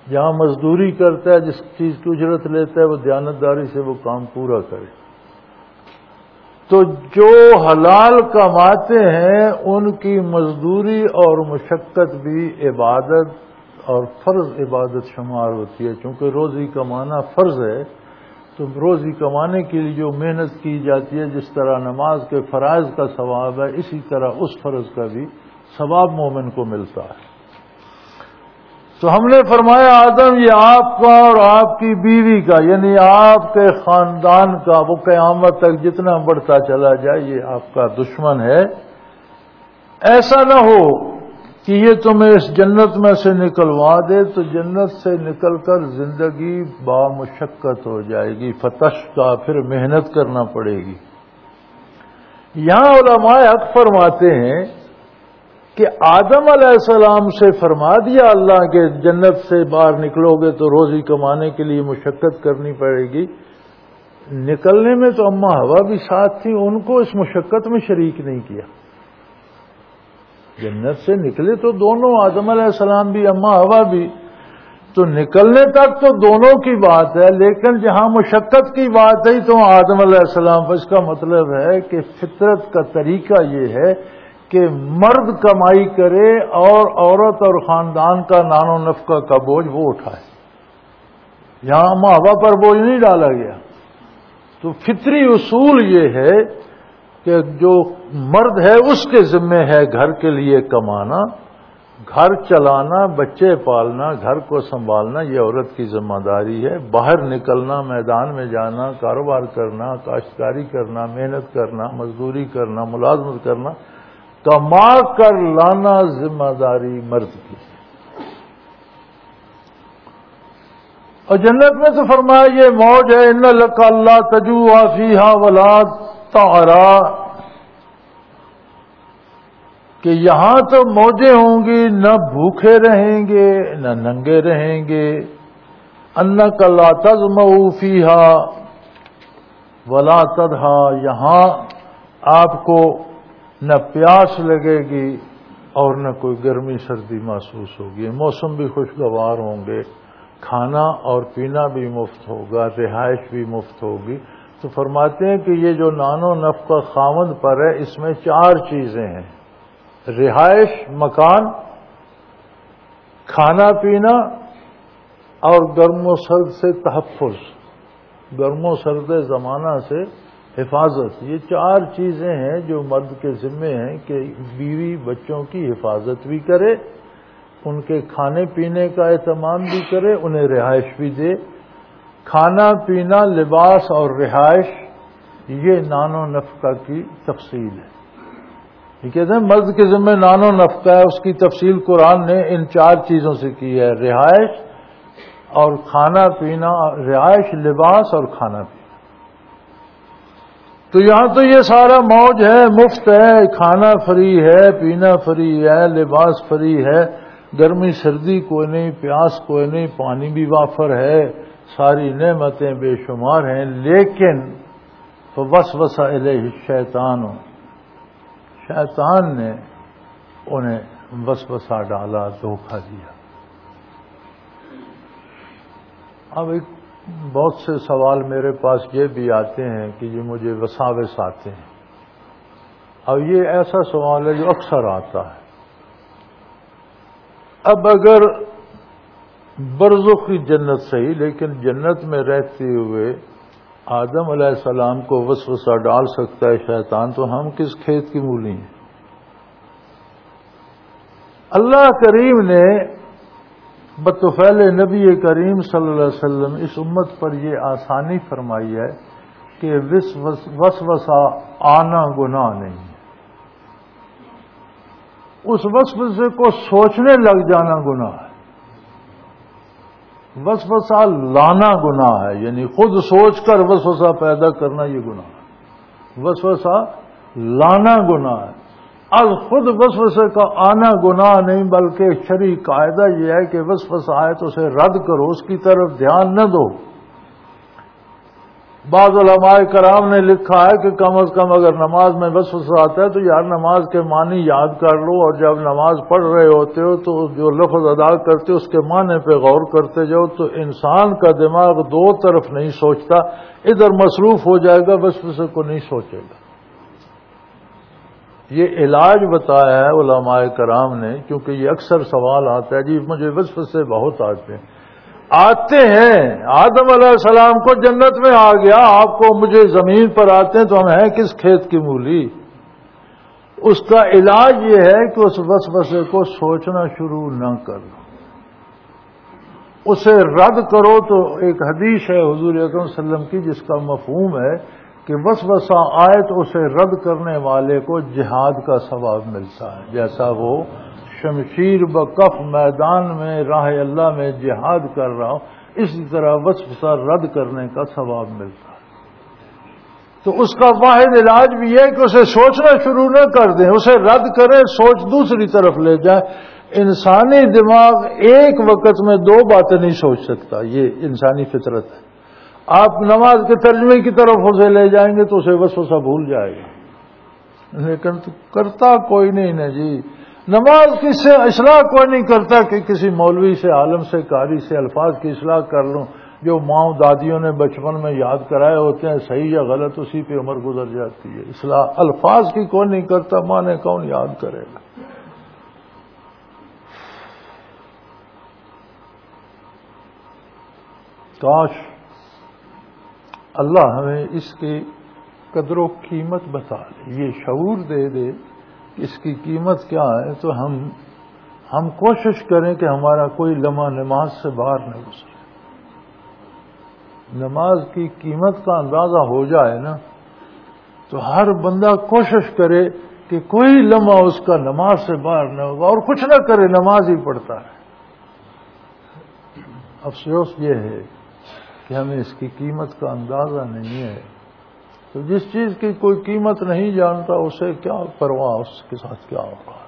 جہاں مزدوری کرتا ہے، جس چیز کی اجرت لیتا ہے، وہ دیانتداری سے وہ کام پورا کرے۔ تو جو حلال کماتے ہیں ان کی مزدوری اور مشقت بھی عبادت اور فرض عبادت شمار ہوتی ہے، چونکہ روزی کمانا فرض ہے۔ تو روزی کمانے کے لیے جو محنت کی جاتی ہے، جس طرح نماز کے فرائض کا ثواب ہے، اسی طرح اس فرض کا بھی ثواب مومن کو ملتا ہے۔ تو ہم نے فرمایا آدم یہ آپ کا اور آپ کی بیوی کا، یعنی آپ کے خاندان کا، وہ قیامت تک جتنا بڑھتا چلا جائے، یہ آپ کا دشمن ہے۔ ایسا نہ ہو کہ یہ تمہیں اس جنت میں سے نکلوا دے تو جنت سے نکل کر زندگی بامشقت ہو جائے گی، فتشقیٰ، پھر محنت کرنا پڑے گی۔ یہاں علماء حق فرماتے ہیں کہ آدم علیہ السلام سے فرما دیا اللہ کے جنت سے باہر نکلو گے تو روزی کمانے کے لیے مشقت کرنی پڑے گی۔ نکلنے میں تو اماں حوا بھی ساتھ تھی، ان کو اس مشقت میں شریک نہیں کیا۔ جنت سے نکلے تو دونوں، آدم علیہ السلام بھی اماں حوا بھی، تو نکلنے تک تو دونوں کی بات ہے، لیکن جہاں مشقت کی بات ہے تو آدم علیہ السلام، اس کا مطلب ہے کہ فطرت کا طریقہ یہ ہے کہ مرد کمائی کرے اور عورت اور خاندان کا نان و نفقہ کا بوجھ وہ اٹھائے۔ یہاں اماں حوا پر بوجھ نہیں ڈالا گیا۔ تو فطری اصول یہ ہے کہ جو مرد ہے اس کے ذمہ ہے گھر کے لیے کمانا، گھر چلانا، بچے پالنا، گھر کو سنبھالنا، یہ عورت کی ذمہ داری ہے۔ باہر نکلنا، میدان میں جانا، کاروبار کرنا، کاشتکاری کرنا، محنت کرنا، مزدوری کرنا، ملازمت کرنا، کما کر لانا ذمہ داری مرد کی۔ اور جنت میں تو فرمایا یہ موج ہے، ان لک اللہ تجوع فیہا ولا تعرا، کہ یہاں تو موجیں ہوں گی، نہ بھوکے رہیں گے نہ ننگے رہیں گے۔ انک لا تظمأ فیہا ولا تضحا، یہاں آپ کو نہ پیاس لگے گی اور نہ کوئی گرمی سردی محسوس ہوگی، موسم بھی خوشگوار ہوں گے، کھانا اور پینا بھی مفت ہوگا، رہائش بھی مفت ہوگی۔ تو فرماتے ہیں کہ یہ جو نان و نفقہ خاوند پر ہے، اس میں 4 چیزیں ہیں: رہائش، مکان، کھانا پینا اور گرم و سرد سے تحفظ، گرم و سرد زمانہ سے حفاظت۔ یہ 4 چیزیں ہیں جو مرد کے ذمے ہیں کہ بیوی بچوں کی حفاظت بھی کرے، ان کے کھانے پینے کا اہتمام بھی کرے، انہیں رہائش بھی دے۔ کھانا پینا، لباس اور رہائش، یہ نان و نفقہ کی تفصیل ہے۔ یہ کہتے ہیں مرد کے ذمہ نان و نفقہ ہے، اس کی تفصیل قرآن نے ان 4 چیزوں سے کی ہے: رہائش اور کھانا پینا، رہائش، لباس اور کھانا پینا۔ تو یہاں تو یہ سارا موج ہے، مفت ہے، کھانا فری ہے، پینا فری ہے، لباس فری ہے، گرمی سردی کوئی نہیں، پیاس کوئی نہیں، پانی بھی وافر ہے، ساری نعمتیں بے شمار ہیں۔ لیکن فوسوس الیہ الشیطان، شیطان نے انہیں وسوسہ ڈالا، دھوکہ دیا۔ اب ایک بہت سے سوال میرے پاس یہ بھی آتے ہیں کہ یہ مجھے وساوس آتے ہیں، اور یہ ایسا سوال ہے جو اکثر آتا ہے۔ اب اگر برزخ کی جنت صحیح، لیکن جنت میں رہتے ہوئے آدم علیہ السلام کو وسوسہ ڈال سکتا ہے شیطان، تو ہم کس کھیت کی مولی ہیں؟ اللہ کریم نے بطفیل نبی کریم صلی اللہ علیہ وسلم اس امت پر یہ آسانی فرمائی ہے کہ وسوسہ آنا گناہ نہیں ہے، اس وسوسے کو سوچنے لگ جانا گناہ ہے۔ وسوسہ لانا گناہ ہے، یعنی خود سوچ کر وسوسہ پیدا کرنا یہ گناہ ہے۔ وسوسہ لانا گناہ ہے، از خود وسوسے کا آنا گناہ نہیں، بلکہ شرعی قاعدہ یہ ہے کہ وسوسہ آئے تو اسے رد کرو، اس کی طرف دھیان نہ دو۔ بعض علماء کرام نے لکھا ہے کہ کم از کم اگر نماز میں وسوسہ آتا ہے تو یار نماز کے معنی یاد کر لو، اور جب نماز پڑھ رہے ہوتے ہو تو جو لفظ ادا کرتے ہو اس کے معنی پہ غور کرتے جاؤ، تو انسان کا دماغ دو طرف نہیں سوچتا، ادھر مصروف ہو جائے گا، وسوسے کو نہیں سوچے گا۔ یہ علاج بتایا ہے علماء کرام نے، کیونکہ یہ اکثر سوال آتا ہے جی مجھے وسوسے بہت آتے ہیں، آدم علیہ السلام کو جنت میں آ گیا، آپ کو مجھے زمین پر آتے ہیں تو ہم ہیں کس کھیت کی مولی؟ اس کا علاج یہ ہے کہ اس وسوسے کو سوچنا شروع نہ کرو، اسے رد کرو۔ تو ایک حدیث ہے حضور اکرم صلی اللہ علیہ وسلم کی جس کا مفہوم ہے کہ وسوسہ آئے تو اسے رد کرنے والے کو جہاد کا ثواب ملتا ہے، جیسا وہ شمشیر بکف میدان میں راہ اللہ میں جہاد کر رہا ہوں، اسی طرح وسوسہ رد کرنے کا ثواب ملتا ہے۔ تو اس کا واحد علاج بھی ہے کہ اسے سوچنا شروع نہ کر دیں، اسے رد کریں، سوچ دوسری طرف لے جائیں۔ انسانی دماغ ایک وقت میں دو باتیں نہیں سوچ سکتا، یہ انسانی فطرت ہے۔ آپ نماز کے ترجمے کی طرف اسے لے جائیں گے تو اسے وسوسہ بھول جائے گا، لیکن تو کرتا کوئی نہیں نا جی۔ نماز کی سے اصلاح کوئی نہیں کرتا کہ کسی مولوی سے، عالم سے، قاری سے الفاظ کی اصلاح کر لوں، جو ماں دادیوں نے بچپن میں یاد کرائے ہوتے ہیں صحیح یا غلط، اسی پہ عمر گزر جاتی ہے۔ اصلاح الفاظ کی کون نہیں کرتا، مانے کون یاد کرے گا؟ کاش اللہ ہمیں اس کی قدر و قیمت بتا دے، یہ شعور دے دے کہ اس کی قیمت کیا ہے، تو ہم کوشش کریں کہ ہمارا کوئی لمحہ نماز سے باہر نہ گزرے۔ نماز کی قیمت کا اندازہ ہو جائے نا تو ہر بندہ کوشش کرے کہ کوئی لمحہ اس کا نماز سے باہر نہ ہوگا، اور کچھ نہ کرے نماز ہی پڑھتا ہے۔ افسوس یہ ہے کہ ہمیں اس کی قیمت کا اندازہ نہیں ہے۔ تو جس چیز کی کوئی قیمت نہیں جانتا اسے کیا پرواہ اس کے ساتھ کیا ہو رہا ہے۔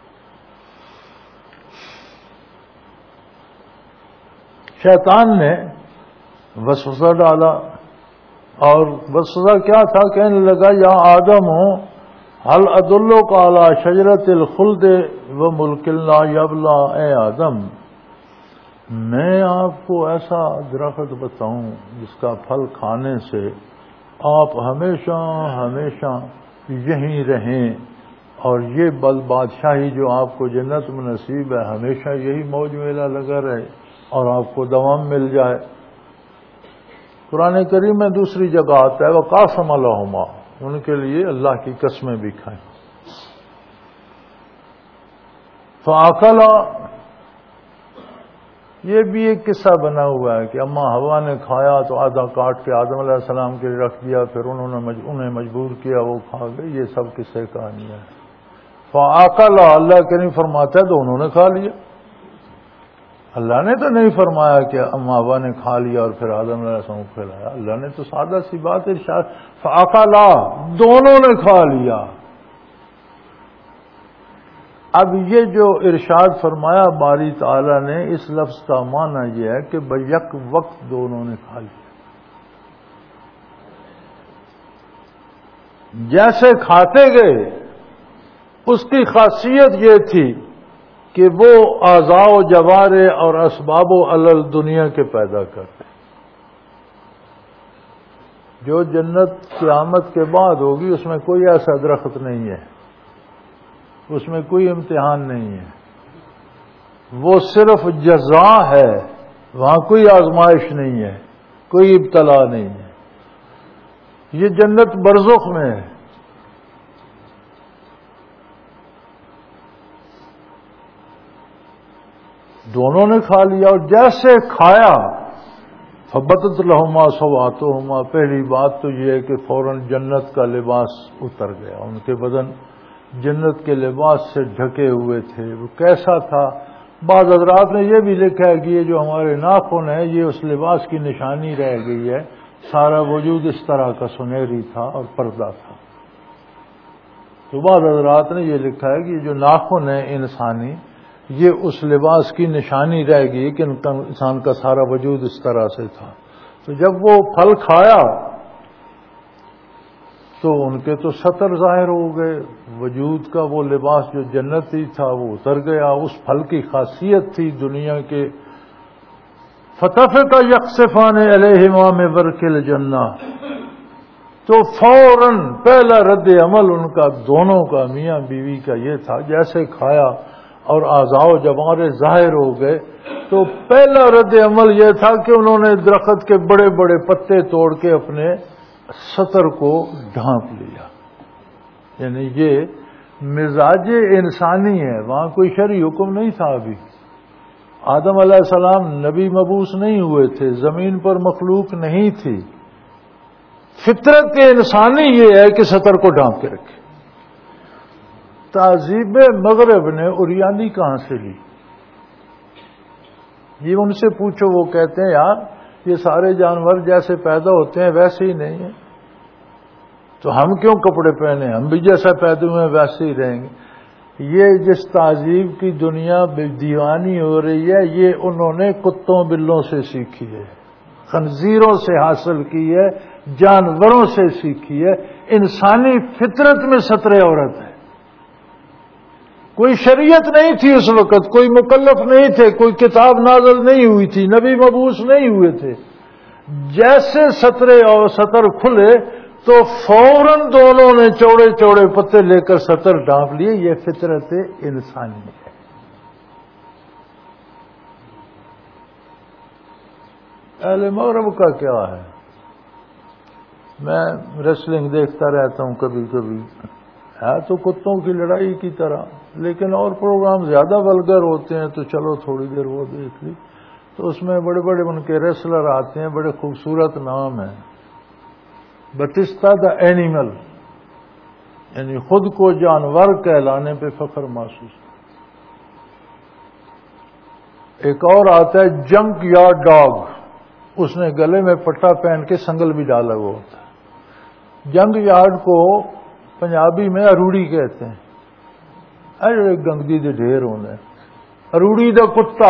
شیطان نے وسوسہ ڈالا، اور وسوسہ کیا تھا؟ کہنے لگا یا آدم هل ادلک علی شجرۃ الخلد وملک لا یبلی، اے آدم میں آپ کو ایسا درخت بتاؤں جس کا پھل کھانے سے آپ ہمیشہ ہمیشہ یہیں رہیں، اور یہ بادشاہی جو آپ کو جنت میں نصیب ہے ہمیشہ یہی موج میلہ لگا رہے اور آپ کو دوام مل جائے۔ قرآن کریم میں دوسری جگہ آتا ہے وقاسم لہما، ان کے لیے اللہ کی قسمیں بھی کھائیں۔ فاکلا، یہ بھی ایک قصہ بنا ہوا ہے کہ اما ہوا نے کھایا تو آدھا کاٹ کے آدم علیہ السلام کے لیے رکھ دیا، پھر انہیں مجبور کیا، وہ کھا گئے۔ یہ سب قصے کہانیاں ہیں۔ فاکلا، اللہ کریم فرماتا ہے تو انہوں نے کھا لیا۔ اللہ نے تو نہیں فرمایا کہ اما ہوا نے کھا لیا اور پھر آدم علیہ السلام کو کھلایا، اللہ نے تو سادہ سی بات ارشاد، فاکلا، دونوں نے کھا لیا۔ اب یہ جو ارشاد فرمایا باری تعالی نے، اس لفظ کا معنی یہ ہے کہ بیک وقت دونوں نے کھا لیا۔ جیسے کھاتے گئے اس کی خاصیت یہ تھی کہ وہ اعضاء و جوارے اور اسباب و علل دنیا کے پیدا کرتے۔ جو جنت قیامت کے بعد ہوگی اس میں کوئی ایسا درخت نہیں ہے، اس میں کوئی امتحان نہیں ہے، وہ صرف جزا ہے، وہاں کوئی آزمائش نہیں ہے، کوئی ابتلا نہیں ہے۔ یہ جنت برزخ میں ہے۔ دونوں نے کھا لیا، اور جیسے کھایا فبدت لہما سوآتہما، پہلی بات تو یہ ہے کہ فوراً جنت کا لباس اتر گیا، ان کے بدن جنت کے لباس سے ڈھکے ہوئے تھے۔ وہ کیسا تھا؟ بعض حضرات نے یہ بھی لکھا ہے کہ یہ جو ہمارے ناخن ہے یہ اس لباس کی نشانی رہ گئی ہے، سارا وجود اس طرح کا سنہری تھا اور پردہ تھا۔ تو بعض حضرات نے یہ لکھا ہے کہ یہ جو ناخن ہے انسانی، یہ اس لباس کی نشانی رہ گئی کہ انسان کا سارا وجود اس طرح سے تھا۔ تو جب وہ پھل کھایا تو ان کے تو سطر ظاہر ہو گئے، وجود کا وہ لباس جو جنتی تھا وہ اتر گیا۔ اس پھل کی خاصیت تھی دنیا کے فتفقا یخصفان علیہما من ورق الجنہ، تو فوراً پہلا رد عمل ان کا دونوں کا میاں بیوی کا یہ تھا، جیسے کھایا اور اعضاء و جوارح ظاہر ہو گئے تو پہلا رد عمل یہ تھا کہ انہوں نے درخت کے بڑے بڑے پتے توڑ کے اپنے سطر کو ڈھانپ لیا۔ یعنی یہ مزاج انسانی ہے، وہاں کوئی شرعی حکم نہیں تھا۔ ابھی آدم علیہ السلام نبی مبعوث نہیں ہوئے تھے، زمین پر مخلوق نہیں تھی۔ فطرت انسانی یہ ہے کہ سطر کو ڈھانپ کے رکھے۔ تہذیب مغرب نے اوریانی کہاں سے لی؟ یہ ان سے پوچھو، وہ کہتے ہیں یار یہ سارے جانور جیسے پیدا ہوتے ہیں ویسے ہی نہیں ہیں، تو ہم کیوں کپڑے پہنے، ہم بھی جیسا پیدا ہوئے ہیں ویسے ہی رہیں گے۔ یہ جس تہذیب کی دنیا دیوانی ہو رہی ہے یہ انہوں نے کتوں بلوں سے سیکھی ہے، خنزیروں سے حاصل کی ہے، جانوروں سے سیکھی ہے۔ انسانی فطرت میں ستر عورت ہے۔ کوئی شریعت نہیں تھی اس وقت، کوئی مکلف نہیں تھے، کوئی کتاب نازل نہیں ہوئی تھی، نبی مبعوث نہیں ہوئے تھے۔ جیسے سطر کھلے تو فوراً دونوں نے چوڑے چوڑے پتے لے کر سطر ڈھانپ لیے۔ یہ فطرت انسانی ہے۔ اہل مغرب کا کیا ہے؟ میں ریسلنگ دیکھتا رہتا ہوں کبھی کبھی، ہے تو کتوں کی لڑائی کی طرح، لیکن اور پروگرام زیادہ ولگر ہوتے ہیں تو چلو تھوڑی دیر وہ دیکھ لی، تو اس میں بڑے بڑے ان کے ریسلر آتے ہیں، بڑے خوبصورت نام ہیں۔ بتستا دا اینیمل، یعنی خود کو جانور کہلانے پہ فخر محسوس۔ ایک اور آتا ہے جنک یارڈ ڈاگ، اس نے گلے میں پٹا پہن کے سنگل بھی ڈالا ہوا ہوتا ہے۔ جنک یارڈ کو پنجابی میں اروڑی کہتے ہیں، اے گندگی دے ڈھیر ہونے، اروڑی دا کتا،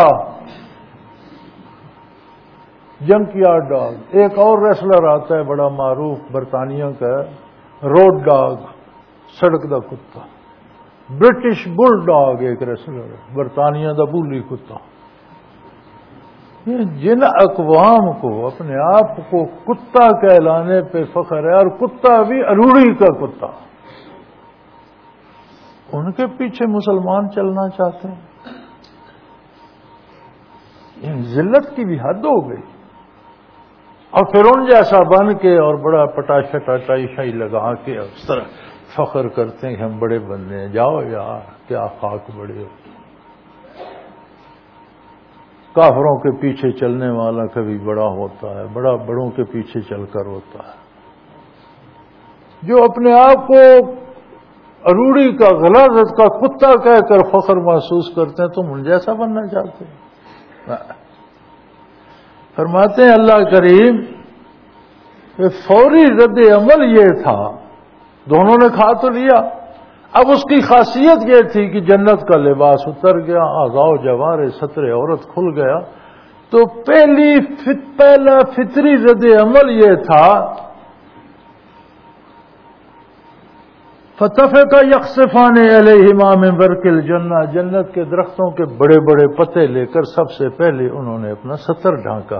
جنک یارڈ ڈاگ۔ ایک اور ریسلر آتا ہے بڑا معروف برطانیہ کا، روڈ ڈاگ، سڑک دا کتا۔ برٹش بل ڈاگ ایک ریسلر ہے، برطانیہ دا بولی کتا۔ جن اقوام کو اپنے آپ کو کتا کہلانے پہ فخر ہے، اور کتا بھی اروڑی کا کتا، ان کے پیچھے مسلمان چلنا چاہتے ہیں۔ ان ذلت کی بھی حد ہو گئی، اور پھر ان جیسا بن کے اور بڑا پٹاشا ٹاٹائی شائی لگا کے اس طرح فخر کرتے ہیں کہ ہم بڑے بندے ہیں۔ جاؤ یار کیا خاک بڑے ہو۔ کافروں کے پیچھے چلنے والا کبھی بڑا ہوتا ہے، بڑا بڑوں کے پیچھے چل کر ہوتا ہے۔ جو اپنے آپ کو اروڑی کا، غلاظت کا کتا کہہ کر فخر محسوس کرتے ہیں، تم ان جیسا بننا چاہتے ہیں۔ فرماتے ہیں اللہ کریم کہ فوری رد عمل یہ تھا، دونوں نے کھا تو لیا، اب اس کی خاصیت یہ تھی کہ جنت کا لباس اتر گیا، اعضاء و جوارح ستر عورت کھل گیا، تو پہلا فطری رد عمل یہ تھا فتفقا یخصفان علیہما من ورق الجنہ، جنت کے درختوں کے بڑے بڑے پتے لے کر سب سے پہلے انہوں نے اپنا سطر ڈھانکا۔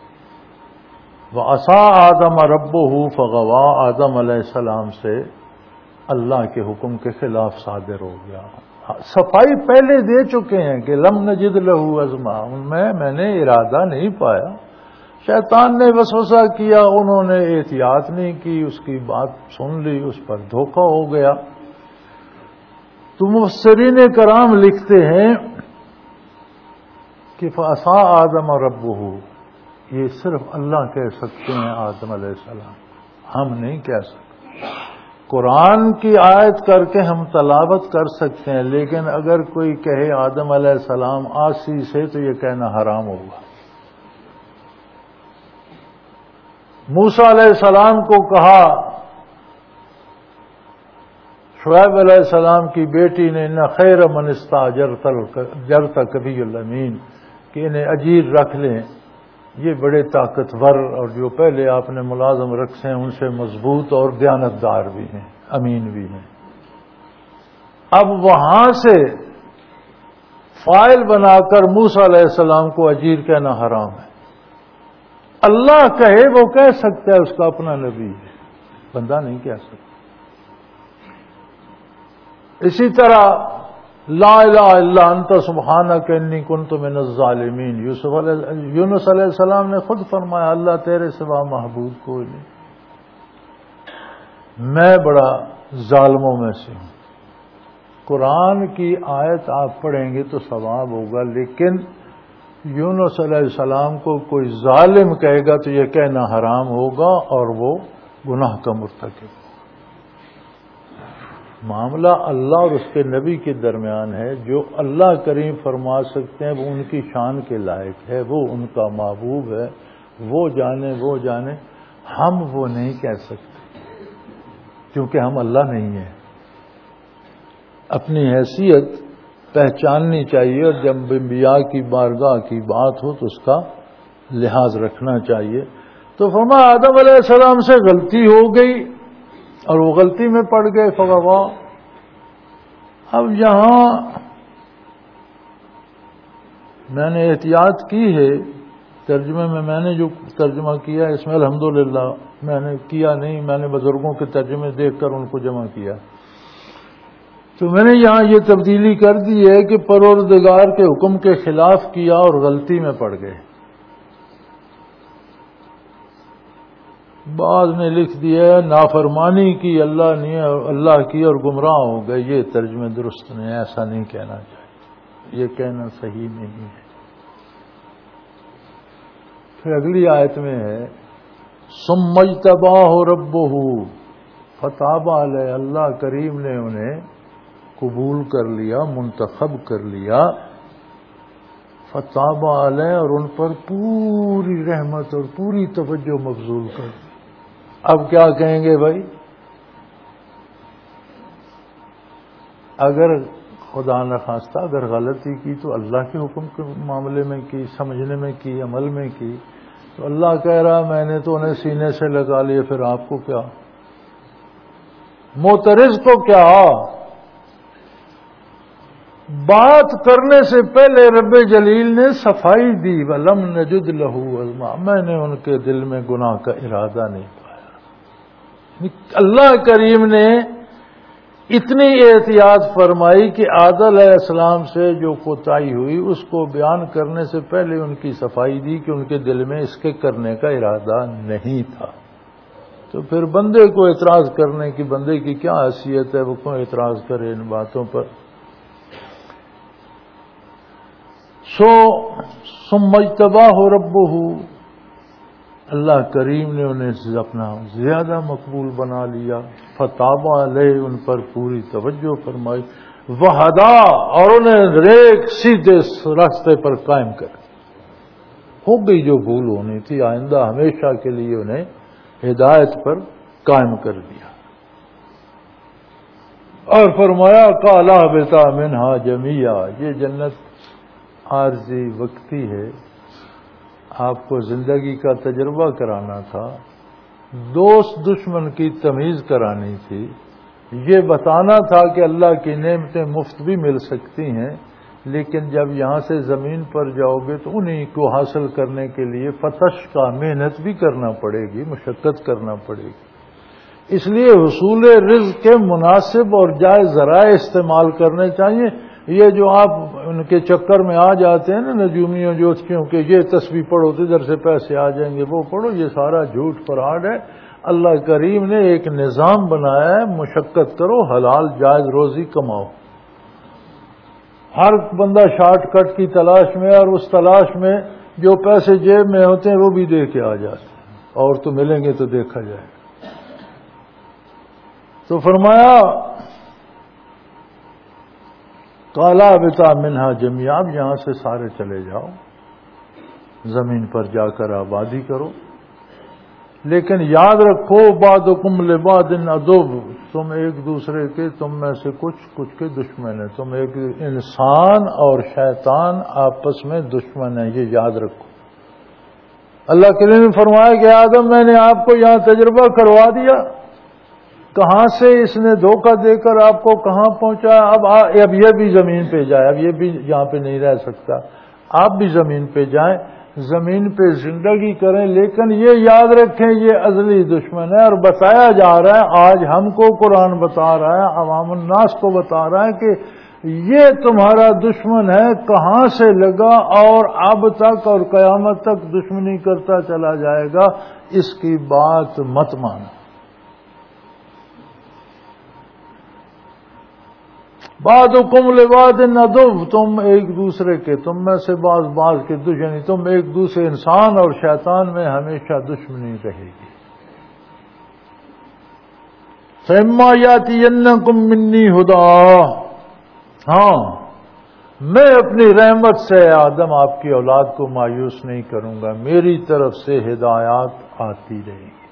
وعصا آدم ربہ فغوا، آدم علیہ السلام سے اللہ کے حکم کے خلاف صادر ہو گیا۔ صفائی پہلے دے چکے ہیں کہ لم نجد لہ عزما، ان میں نے ارادہ نہیں پایا، شیطان نے وسوسہ کیا، انہوں نے احتیاط نہیں کی، اس کی بات سن لی، اس پر دھوکہ ہو گیا۔ تو مفسرین کرام لکھتے ہیں کہ فعصا آدم ربہ، یہ صرف اللہ کہہ سکتے ہیں آدم علیہ السلام، ہم نہیں کہہ سکتے۔ قرآن کی آیت کر کے ہم تلاوت کر سکتے ہیں، لیکن اگر کوئی کہے آدم علیہ السلام آسی سے تو یہ کہنا حرام ہوگا۔ موسیٰ علیہ السلام کو کہا شعیب علیہ السلام کی بیٹی نے نہ خیر من استاجرت کبھی الامین، کہ انہیں اجیر رکھ لیں، یہ بڑے طاقتور اور جو پہلے آپ نے ملازم رکھے ہیں ان سے مضبوط اور دیانتدار بھی ہیں، امین بھی ہیں۔ اب وہاں سے فائل بنا کر موسیٰ علیہ السلام کو اجیر کہنا حرام ہے۔ اللہ کہے وہ کہہ سکتا ہے، اس کا اپنا نبی ہے، بندہ نہیں کہہ سکتا۔ اسی طرح لا الہ الا انت سبحانک انی کنت من الظالمین، یونس علیہ السلام نے خود فرمایا اللہ تیرے سوا معبود کوئی نہیں، میں بڑا ظالموں میں سے ہوں۔ قرآن کی آیت آپ پڑھیں گے تو ثواب ہوگا، لیکن یونس علیہ السلام کو کوئی ظالم کہے گا تو یہ کہنا حرام ہوگا اور وہ گناہ کا مرتکب۔ معاملہ اللہ اور اس کے نبی کے درمیان ہے، جو اللہ کریم فرما سکتے ہیں وہ ان کی شان کے لائق ہے، وہ ان کا محبوب ہے، وہ جانے، ہم وہ نہیں کہہ سکتے کیونکہ ہم اللہ نہیں ہیں۔ اپنی حیثیت پہچاننی چاہیے، اور جب انبیاء کی بارگاہ کی بات ہو تو اس کا لحاظ رکھنا چاہیے۔ تو فرمایا آدم علیہ السلام سے غلطی ہو گئی اور وہ غلطی میں پڑ گئے، فغوا۔ اب یہاں میں نے احتیاط کی ہے ترجمے میں نے جو ترجمہ کیا اس میں الحمدللہ میں نے کیا نہیں، میں نے بزرگوں کے ترجمے دیکھ کر ان کو جمع کیا، تو میں نے یہاں یہ تبدیلی کر دی ہے کہ پروردگار کے حکم کے خلاف کیا اور غلطی میں پڑ گئے۔ بعض نے لکھ دیا ہے نافرمانی کی اللہ کی اور گمراہ ہو گئے، یہ ترجمے درست نہیں، ایسا نہیں کہنا چاہیے، یہ کہنا صحیح نہیں ہے۔ پھر اگلی آیت میں ہے ثم اجتباہ ربہ فتاب علیہ، اللہ کریم نے انہیں قبول کر لیا، منتخب کر لیا، فتاب علیہ، اور ان پر پوری رحمت اور پوری توجہ مبذول کر دی۔ اب کیا کہیں گے بھائی؟ اگر خدا نخواستہ اگر غلطی کی تو اللہ کے حکم کے معاملے میں کی، سمجھنے میں کی، عمل میں کی، تو اللہ کہہ رہا میں نے تو انہیں سینے سے لگا لیے، پھر آپ کو کیا؟ معترض کو کیا؟ بات کرنے سے پہلے رب جلیل نے صفائی دی، وَلَمْ نَجِدْ لَهُ عَزْمًا، میں نے ان کے دل میں گناہ کا ارادہ نہیں پایا۔ اللہ کریم نے اتنی احتیاط فرمائی کہ آدم علیہ السلام سے جو کوتاہی ہوئی اس کو بیان کرنے سے پہلے ان کی صفائی دی کہ ان کے دل میں اس کے کرنے کا ارادہ نہیں تھا۔ تو پھر بندے کو اعتراض کرنے کی، بندے کی کیا حیثیت ہے، وہ کیوں اعتراض کرے ان باتوں پر؟ ثم اجتباہ ربہ، اللہ کریم نے انہیں اپنا زیادہ مقبول بنا لیا، فتاب علیہ، ان پر پوری توجہ فرمائی، وہدا، اور انہیں نیک سیدھے راستے پر قائم کر ہو گئی جو بھول ہونی تھی، آئندہ ہمیشہ کے لیے انہیں ہدایت پر قائم کر دیا۔ اور فرمایا قالا اہبطا منہا جمیعا، یہ جنت عارضی وقتی ہے، آپ کو زندگی کا تجربہ کرانا تھا، دوست دشمن کی تمیز کرانی تھی، یہ بتانا تھا کہ اللہ کی نعمتیں مفت بھی مل سکتی ہیں، لیکن جب یہاں سے زمین پر جاؤ گے تو انہی کو حاصل کرنے کے لیے فتش کا محنت بھی کرنا پڑے گی، مشقت کرنا پڑے گی۔ اس لیے حصول رزق کے مناسب اور جائز ذرائع استعمال کرنے چاہیے۔ یہ جو آپ ان کے چکر میں آ جاتے ہیں نا نجومیوں جوتشیوں کے، یہ تسبیح پڑھو تو ادھر سے پیسے آ جائیں گے، وہ پڑھو، یہ سارا جھوٹ فراڈ ہے۔ اللہ کریم نے ایک نظام بنایا ہے، مشقت کرو، حلال جائز روزی کماؤ۔ ہر بندہ شارٹ کٹ کی تلاش میں، اور اس تلاش میں جو پیسے جیب میں ہوتے ہیں وہ بھی دے کے آ جاتے ہیں، اور تو ملیں گے تو دیکھا جائے گا۔ تو فرمایا قالا اہبطا منہا جمیعا، اب یہاں سے سارے چلے جاؤ، زمین پر جا کر آبادی کرو، لیکن یاد رکھو بعضکم لبعض عدو، تم ایک دوسرے کے، تم میں سے کچھ کے دشمن ہیں، تم ایک انسان اور شیطان آپس میں دشمن ہیں، یہ یاد رکھو۔ اللہ کے نے فرمایا کہ آدم میں نے آپ کو یہاں تجربہ کروا دیا، کہاں سے اس نے دھوکہ دے کر آپ کو کہاں پہنچایا، اب یہ بھی زمین پہ جائے، اب یہ بھی یہاں پہ نہیں رہ سکتا، آپ بھی زمین پہ جائیں، زمین پہ زندگی کریں، لیکن یہ یاد رکھیں یہ ازلی دشمن ہے۔ اور بتایا جا رہا ہے، آج ہم کو قرآن بتا رہا ہے، عوام الناس کو بتا رہا ہے کہ یہ تمہارا دشمن ہے، کہاں سے لگا اور اب تک اور قیامت تک دشمنی کرتا چلا جائے گا، اس کی بات مت مانو۔ بعضکم لبعض عدو، تم ایک دوسرے کے، تم میں سے بعض کے دشمنی، تم ایک دوسرے انسان اور شیطان میں ہمیشہ دشمنی رہے گی۔ فَإِمَّا يَأْتِيَنَّكُم مِّنِّي هُدًى، ہاں میں اپنی رحمت سے آدم آپ کی اولاد کو مایوس نہیں کروں گا، میری طرف سے ہدایات آتی رہیں گی۔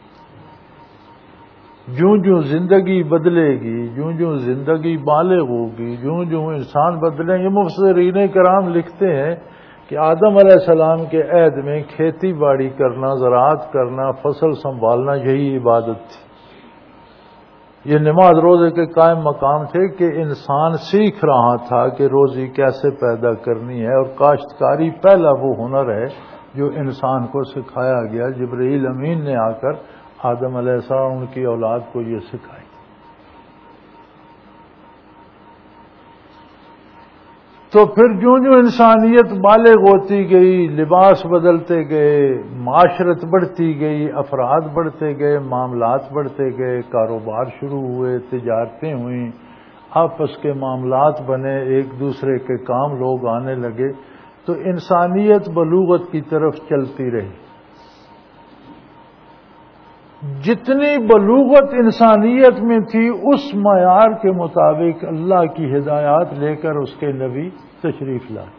جوں جوں زندگی بدلے گی، جوں جوں زندگی بالغ ہوگی، جوں جوں انسان بدلیں گے۔ مفسرین کرام لکھتے ہیں کہ آدم علیہ السلام کے عہد میں کھیتی باڑی کرنا، زراعت کرنا، فصل سنبھالنا یہی عبادت تھی۔ یہ نماز روزے کے قائم مقام تھے کہ انسان سیکھ رہا تھا کہ روزی کیسے پیدا کرنی ہے، اور کاشتکاری پہلا وہ ہنر ہے جو انسان کو سکھایا گیا۔ جبرائیل امین نے آ کر آدم علیہ السلام ان کی اولاد کو یہ سکھائی۔ تو پھر جوں جوں انسانیت بالغ ہوتی گئی، لباس بدلتے گئے، معاشرت بڑھتی گئی، افراد بڑھتے گئے، معاملات بڑھتے گئے، کاروبار شروع ہوئے، تجارتیں ہوئیں، آپس کے معاملات بنے، ایک دوسرے کے کام لوگ آنے لگے، تو انسانیت بلوغت کی طرف چلتی رہی۔ جتنی بلوغت انسانیت میں تھی اس معیار کے مطابق اللہ کی ہدایات لے کر اس کے نبی تشریف لائے۔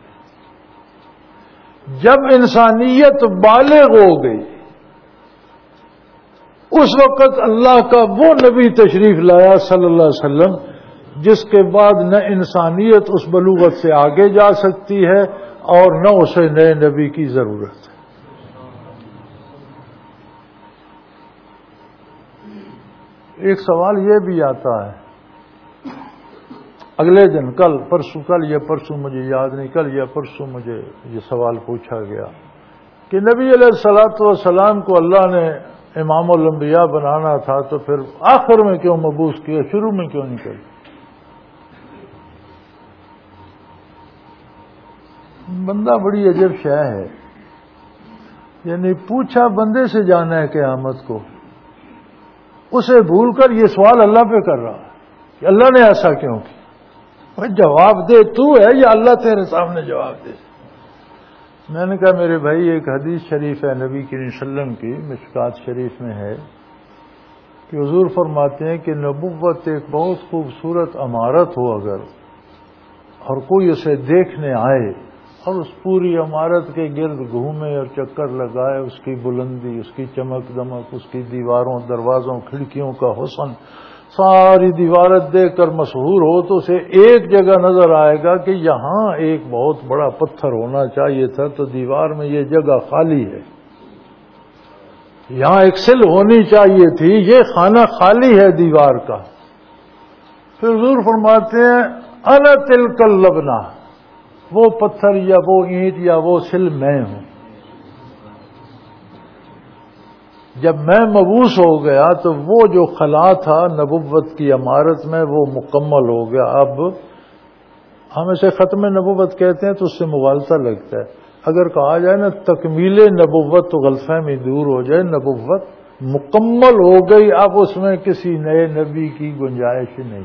جب انسانیت بالغ ہو گئی اس وقت اللہ کا وہ نبی تشریف لایا صلی اللہ علیہ وسلم، جس کے بعد نہ انسانیت اس بلوغت سے آگے جا سکتی ہے اور نہ اسے نئے نبی کی ضرورت ہے۔ ایک سوال یہ بھی آتا ہے اگلے دن، کل یا پرسوں مجھے یاد نہیں، کل یا پرسوں مجھے یہ سوال پوچھا گیا کہ نبی علیہ الصلوۃ والسلام کو اللہ نے امام الانبیاء بنانا تھا تو پھر آخر میں کیوں مبعوث کیا، شروع میں کیوں نہیں کیا؟ بندہ بڑی عجب شے ہے، یعنی پوچھا بندے سے جانا ہے قیامت کو، اسے بھول کر یہ سوال اللہ پہ کر رہا ہے کہ اللہ نے ایسا کیوں کیا؟ جواب دے تو ہے یا اللہ تیرے سامنے جواب دے؟ میں نے کہا میرے بھائی ایک حدیث شریف ہے نبی کریم صلی اللہ علیہ وسلم کی، مشکات شریف میں ہے کہ حضور فرماتے ہیں کہ نبوت ایک بہت خوبصورت عمارت ہو اگر، اور کوئی اسے دیکھنے آئے اور اس پوری عمارت کے گرد گھومے اور چکر لگائے، اس کی بلندی، اس کی چمک دمک، اس کی دیواروں، دروازوں، کھڑکیوں کا حسن، ساری دیوارت دیکھ کر مسحور ہو، تو اسے ایک جگہ نظر آئے گا کہ یہاں ایک بہت بڑا پتھر ہونا چاہیے تھا، تو دیوار میں یہ جگہ خالی ہے، یہاں ایک سل ہونی چاہیے تھی، یہ خانہ خالی ہے دیوار کا۔ پھر حضور فرماتے ہیں انا تلک اللبنہ، وہ پتھر یا وہ اینٹ یا وہ سل میں ہوں۔ جب میں مبعوث ہو گیا تو وہ جو خلا تھا نبوت کی عمارت میں وہ مکمل ہو گیا۔ اب ہم اسے ختم نبوت کہتے ہیں تو اس سے مغالطہ لگتا ہے، اگر کہا جائے نا تکمیل نبوت تو غلط فہمی دور ہو جائے، نبوت مکمل ہو گئی، اب اس میں کسی نئے نبی کی گنجائش نہیں۔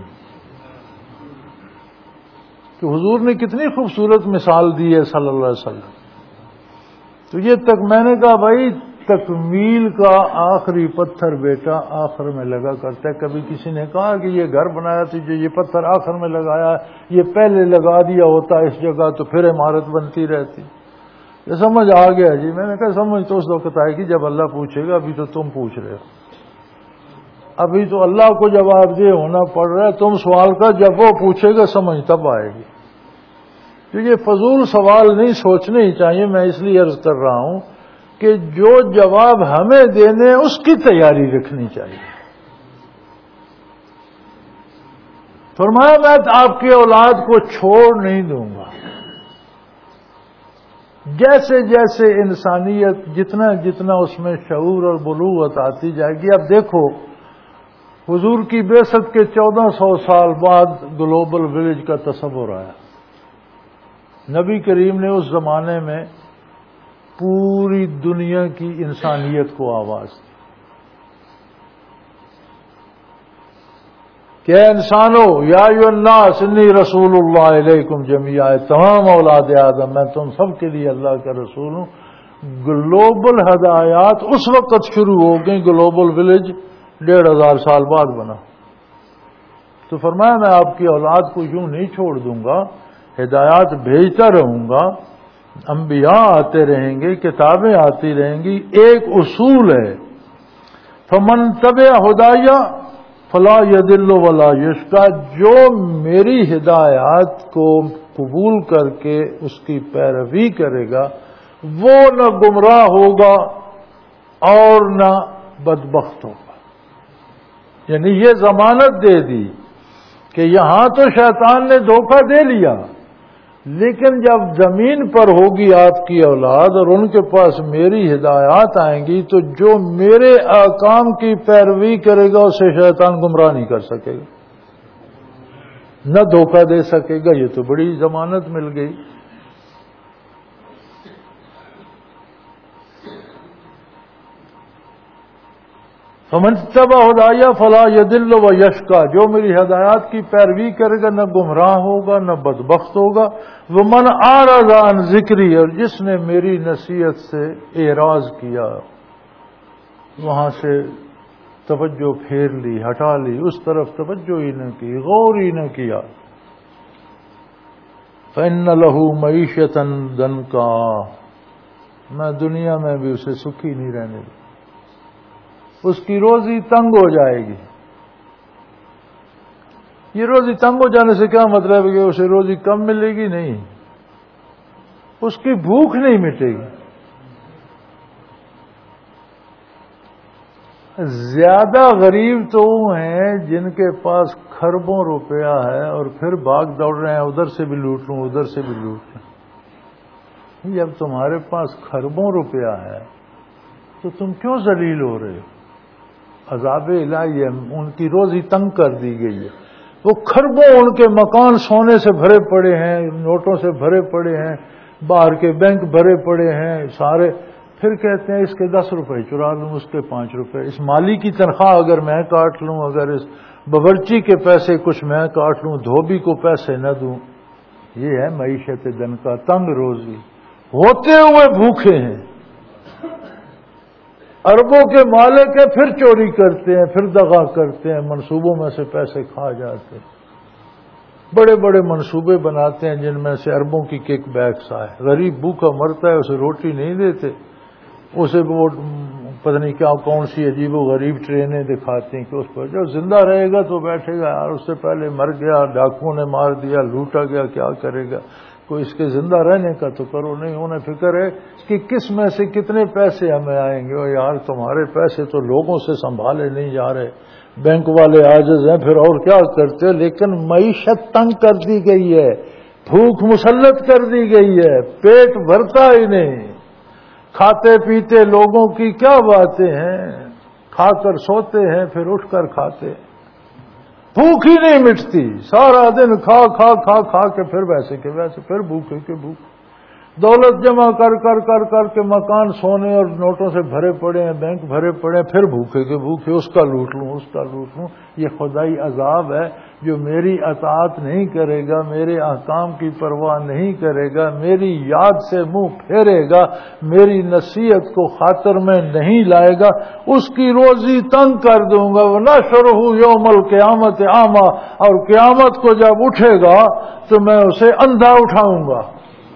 تو حضور نے کتنی خوبصورت مثال دی ہے صلی اللہ علیہ وسلم۔ تو یہ تک میں نے کہا بھائی تکمیل کا آخری پتھر بیٹا آخر میں لگا کرتا ہے۔ کبھی کسی نے کہا کہ یہ گھر بنایا تو یہ پتھر آخر میں لگایا، یہ پہلے لگا دیا ہوتا اس جگہ تو پھر عمارت بنتی رہتی۔ یہ سمجھ آ گیا جی؟ میں نے کہا سمجھ تو اس وقت آئے گی جب اللہ پوچھے گا، ابھی تو تم پوچھ رہے ہو، ابھی تو اللہ کو جواب دہ ہونا پڑ رہا ہے، تم سوال کا جب وہ پوچھے گا سمجھ تب آئے گی۔ تو یہ فضول سوال نہیں سوچنے ہی چاہیے۔ میں اس لیے عرض کر رہا ہوں کہ جو جواب ہمیں دینے اس کی تیاری رکھنی چاہیے. فرمایا میں آپ کی اولاد کو چھوڑ نہیں دوں گا. جیسے جیسے انسانیت جتنا جتنا اس میں شعور اور بلوغت آتی جائے گی. اب دیکھو حضور کی بعثت کے 1400 سال بعد گلوبل ولیج کا تصور آیا. نبی کریم نے اس زمانے میں پوری دنیا کی انسانیت کو آواز دی کہ اے انسانو یا ایھا الناس انی رسول اللہ علیکم جمیعا. تمام اولاد آدم میں تم سب کے لیے اللہ کا رسول ہوں. گلوبل ہدایات اس وقت شروع ہو گئی. گلوبل ولیج 1500 سال بعد بنا. تو فرمایا میں آپ کی اولاد کو یوں نہیں چھوڑ دوں گا, ہدایات بھیجتا رہوں گا, انبیاء آتے رہیں گے, کتابیں آتی رہیں گی. ایک اصول ہے فمن تبع ہدایا فلا یضل ولا یشقی. جو میری ہدایات کو قبول کر کے اس کی پیروی کرے گا وہ نہ گمراہ ہوگا اور نہ بدبخت ہوگا. یعنی یہ ضمانت دے دی کہ یہاں تو شیطان نے دھوکہ دے لیا, لیکن جب زمین پر ہوگی آپ کی اولاد اور ان کے پاس میری ہدایات آئیں گی تو جو میرے احکام کی پیروی کرے گا اسے شیطان گمراہ نہیں کر سکے گا, نہ دھوکہ دے سکے گا. یہ تو بڑی ضمانت مل گئی. فمن اتبع ہدایا فلا یضل ویشقی. جو میری ہدایات کی پیروی کرے گا نہ گمراہ ہوگا نہ بدبخت ہوگا. ومن اعرض عن ذکری. اور جس نے میری نصیحت سے اعراض کیا, وہاں سے توجہ پھیر لی, ہٹا لی, اس طرف توجہ ہی نہ کی, غور ہی نہ کیا, فإن له معیشۃ ضنکا. میں دنیا میں بھی اسے سکھی نہیں رہنے دوں. اس کی روزی تنگ ہو جائے گی. یہ روزی تنگ ہو جانے سے کیا مطلب ہے کہ اسے روزی کم ملے گی؟ نہیں, اس کی بھوک نہیں مٹے گی. زیادہ غریب تو وہ ہیں جن کے پاس کھربوں روپیہ ہے اور پھر بھاگ دوڑ رہے ہیں ادھر سے بھی لوٹ لوں ادھر سے بھی لوٹ لوں. جب تمہارے پاس کھربوں روپیہ ہے تو تم کیوں ذلیل ہو رہے ہو؟ عذاب الہی ہے. ان کی روزی تنگ کر دی گئی ہے. وہ کھربوں ان کے مکان سونے سے بھرے پڑے ہیں, نوٹوں سے بھرے پڑے ہیں, باہر کے بینک بھرے پڑے ہیں سارے. پھر کہتے ہیں اس کے 10 روپے چرا لوں, اس کے 5 روپے. اس مالی کی تنخواہ اگر میں کاٹ لوں, اگر اس باورچی کے پیسے کچھ میں کاٹ لوں, دھوبی کو پیسے نہ دوں. یہ ہے معیشت دن کا تنگ روزی. ہوتے ہوئے بھوکے ہیں. اربوں کے مالک ہیں پھر چوری کرتے ہیں, پھر دغا کرتے ہیں, منصوبوں میں سے پیسے کھا جاتے ہیں. بڑے بڑے منصوبے بناتے ہیں جن میں سے اربوں کی کک بیکس آئے. غریب بھوکا مرتا ہے, اسے روٹی نہیں دیتے, اسے وہ پتہ نہیں کیا کون سی عجیب و غریب ٹرینیں دکھاتے ہیں کہ اس پر جو زندہ رہے گا تو بیٹھے گا, یار اس سے پہلے مر گیا, ڈاکوؤں نے مار دیا, لوٹا گیا, کیا کرے گا. کوئی اس کے زندہ رہنے کا تو کرو نہیں. انہیں فکر ہے کہ کس میں سے کتنے پیسے ہمیں آئیں گے. اور یار تمہارے پیسے تو لوگوں سے سنبھالے نہیں جا رہے, بینک والے عاجز ہیں, پھر اور کیا کرتے. لیکن معیشت تنگ کر دی گئی ہے, بھوک مسلط کر دی گئی ہے, پیٹ بھرتا ہی نہیں. کھاتے پیتے لوگوں کی کیا باتیں ہیں, کھا کر سوتے ہیں پھر اٹھ کر کھاتے. بھوک ہی نہیں مٹتی, سارا دن کھا کھا کھا کھا کے پھر ویسے کے ویسے, پھر بھوکے کے بھوک. دولت جمع کر کر کر کر کے مکان سونے اور نوٹوں سے بھرے پڑے ہیں, بینک بھرے پڑے ہیں, پھر بھوکے کے بھوکے, اس کا لوٹ لوں اس کا لوٹ لوں. یہ خدائی عذاب ہے. جو میری اطاعت نہیں کرے گا, میرے احکام کی پرواہ نہیں کرے گا, میری یاد سے منہ پھیرے گا, میری نصیحت کو خاطر میں نہیں لائے گا, اس کی روزی تنگ کر دوں گا. وَنَحْشُرُهُ يَوْمَ الْقِيَامَةِ أَعْمَىٰ. اور قیامت کو جب اٹھے گا تو میں اسے اندھا اٹھاؤں گا.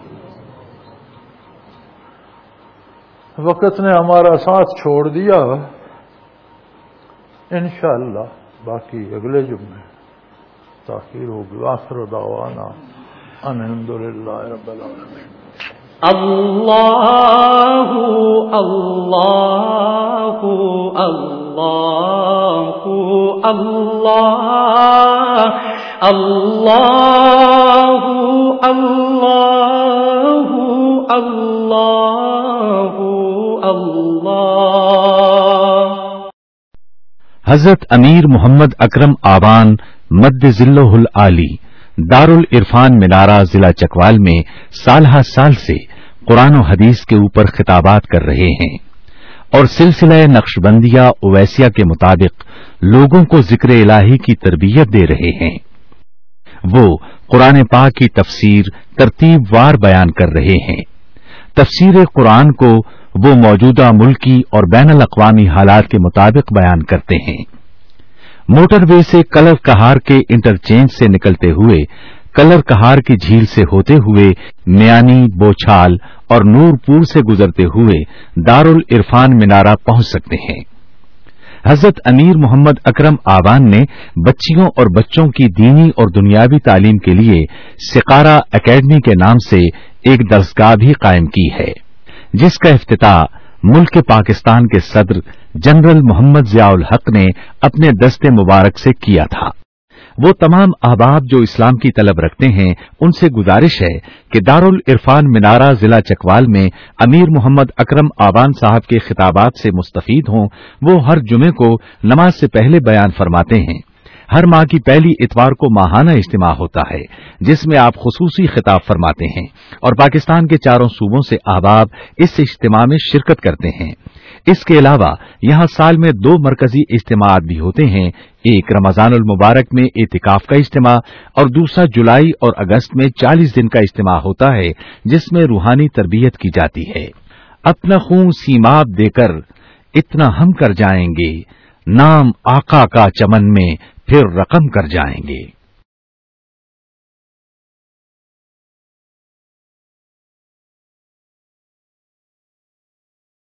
وقت نے ہمارا ساتھ چھوڑ دیا. انشاءاللہ باقی اگلے جمعے تاخیر ہوگی. آخر دعوانا ان الحمدللہ رب العالمین. اللہ اللہ اللہ اللہ اللہ اللہ اللہ اللہ۔ حضرت امیر محمد اکرم آوان مد ذلہ العالی دارالعرفان منارہ ضلع چکوال میں سالہ سال سے قرآن و حدیث کے اوپر خطابات کر رہے ہیں اور سلسلہ نقشبندیہ اویسیہ کے مطابق لوگوں کو ذکر الہی کی تربیت دے رہے ہیں۔ وہ قرآن پاک کی تفسیر ترتیب وار بیان کر رہے ہیں۔ تفسیر قرآن کو وہ موجودہ ملکی اور بین الاقوامی حالات کے مطابق بیان کرتے ہیں۔ موٹر وے سے کلر کہار کے انٹرچینج سے نکلتے ہوئے کلر کہار کی جھیل سے ہوتے ہوئے میانی، بوچھال اور نور پور سے گزرتے ہوئے دارالعرفان منارہ پہنچ سکتے ہیں۔ حضرت امیر محمد اکرم آوان نے بچیوں اور بچوں کی دینی اور دنیاوی تعلیم کے لیے سقارہ اکیڈمی کے نام سے ایک درسگاہ بھی قائم کی ہے، جس کا افتتاح ملک پاکستان کے صدر جنرل محمد ضیاء الحق نے اپنے دست مبارک سے کیا تھا۔ وہ تمام احباب جو اسلام کی طلب رکھتے ہیں ان سے گزارش ہے کہ دارالعرفان منارہ ضلع چکوال میں امیر محمد اکرم آوان صاحب کے خطابات سے مستفید ہوں۔ وہ ہر جمعے کو نماز سے پہلے بیان فرماتے ہیں۔ ہر ماہ کی پہلی اتوار کو ماہانہ اجتماع ہوتا ہے جس میں آپ خصوصی خطاب فرماتے ہیں اور پاکستان کے چاروں صوبوں سے احباب اس اجتماع میں شرکت کرتے ہیں۔ اس کے علاوہ یہاں سال میں 2 مرکزی اجتماعات بھی ہوتے ہیں، ایک رمضان المبارک میں اعتکاف کا اجتماع اور دوسرا جولائی اور اگست میں 40 دن کا اجتماع ہوتا ہے جس میں روحانی تربیت کی جاتی ہے۔ اپنا خون سیماب دے کر اتنا ہم کر جائیں گے، نام آقا کا چمن میں پھر رقم کر جائیں گے۔